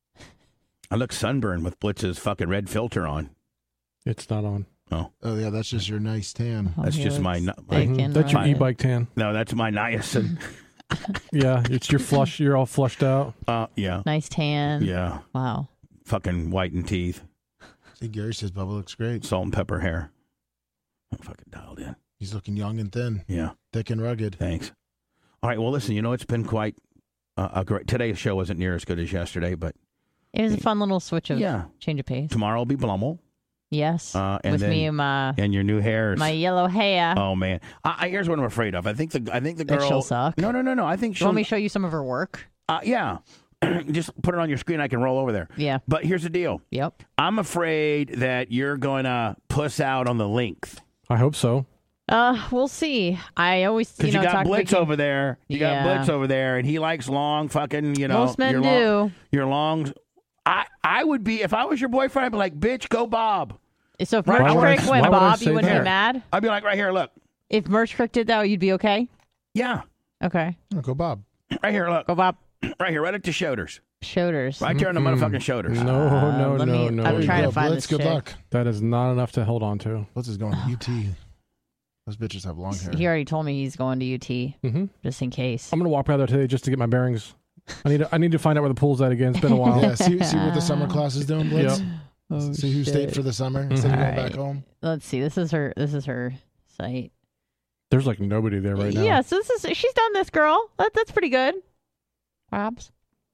I look sunburned with Blitz's fucking red filter on. It's not on. Oh, Oh yeah, that's just your nice tan. Oh, that's he just my, looks my thick Mhm. and That's your rugged. e-bike tan. no. That's my niacin. Yeah, it's your flush. You're all flushed out. Uh, yeah, Nice tan. yeah. Wow. Fucking whitened teeth, See, Gary says Bubba looks great. salt and pepper hair. I'm fucking dialed in. He's looking young and thin, Yeah. thick and rugged. Thanks. All right. Well, listen. You know, it's been quite uh, a great. Today's show wasn't near as good as yesterday, but It was a fun little switch of Yeah. change of pace. tomorrow will be Blummel. Yes. Uh, and With then, me and my and your new hairs. my yellow hair. Oh man. I, I, here's what I'm afraid of. I think the I think the That girl. she'll suck. No, no, no, no. I think You she'll. want me to show you some of her work? uh, yeah. Just put it on your screen. I can roll over there. Yeah. But here's the deal. Yep. I'm afraid that you're going to puss out on the length. I hope so. Uh, we'll see. I always, you Because know, you, got talk Blitz big- over there. You Yeah. got Blitz over there, and he likes long fucking, you know. Most men your do. Long, your long. I, I would be, if I was your boyfriend, I'd be like, bitch, go Bob. So if Right, Merch why would I- Crick why went would I Bob, say you wouldn't that? be mad? I'd be like, right here, look. If Merch Crick did that, you'd be okay? Yeah. Okay. Oh, go Bob. Right here, look. Go Bob. Right here, right at the shoulders. Shoulders. Right there on the motherfucking shoulders. No, Uh, no, let no, me- no. I'm There you trying go. to find Blitz, this good chick. luck. That is not enough to hold on to. Blitz is going to U T. Those bitches have long hair. He already told me he's going to U T, Mm-hmm. just in case. I'm gonna walk by there today just to get my bearings. I need to, I need to find out where the pool's at again. It's been a while. Yeah, see, see what the summer class is doing, Blitz. Yep. Oh, see who shit. stayed for the summer instead of going Alright. back home. Let's see. This is her. This is her site. There's like nobody there right now. Yeah. So this is. She's done this, girl. That that's pretty good. Robs.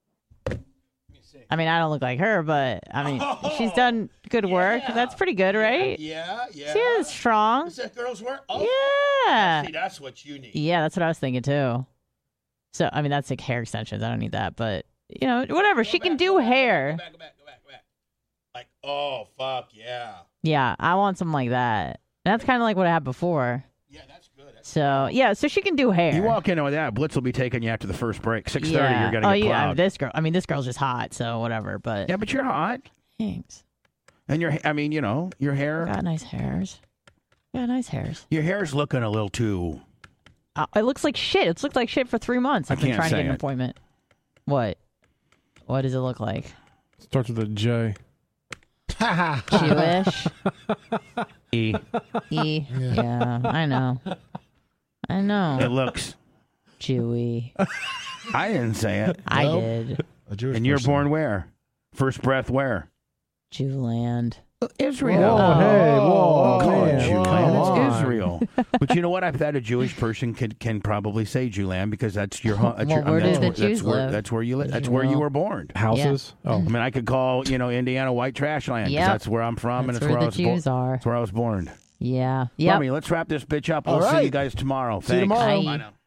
I mean, I don't look like her, but I mean, she's done good work. That's pretty good, right? Yeah, yeah. She is strong. Is that girl's work? Yeah. See, that's what you need. Yeah, that's what I was thinking too. So I mean, that's like hair extensions. I don't need that, but you know, whatever. She can do hair. Go back, go back, go back, go back. Like, oh, fuck, yeah. Yeah, I want something like that. that's kind of like what I had before. Yeah, that's good. That's so yeah, so she can do hair. You walk in with that, Blitz will be taking you after the first break. Six thirty, yeah. you're gonna oh, get yeah, plowed. this girl. I mean, this girl's just hot, so whatever. But yeah, but you're hot. Thanks. And your, I mean, you know, your hair. Got nice hairs. Yeah, nice hairs. Your hair's looking a little too. Uh, it looks like shit. It's looked like shit for three months. I've I been can't trying to say get an it. appointment. What? What does it look like? Starts with a J. Jewish. E. E. Yeah. yeah, I know. I know. It looks Jewy. I didn't say it. I nope. did. A Jewish and you're person. born where? First breath where? Jewland. Israel. Oh, Oh. hey, whoa, Call it man, Jewland. come It's on. Israel. But you know what? I bet a Jewish person can can probably say Jewland because that's your home. That's Well, your, where that's, did the that's Jews where, live? That's where you live. That's where you Israel. were born. Houses? Yeah. Oh. I mean, I could call you know Indiana white trash land. 'Cause Yep. That's where I'm from, That's and it's where where, the I was born. Jews are. That's where I was born. Yeah. Yeah. Mommy, let's wrap this bitch up. We'll All see right. you guys tomorrow. See you Thanks. tomorrow. Bye. Bye now.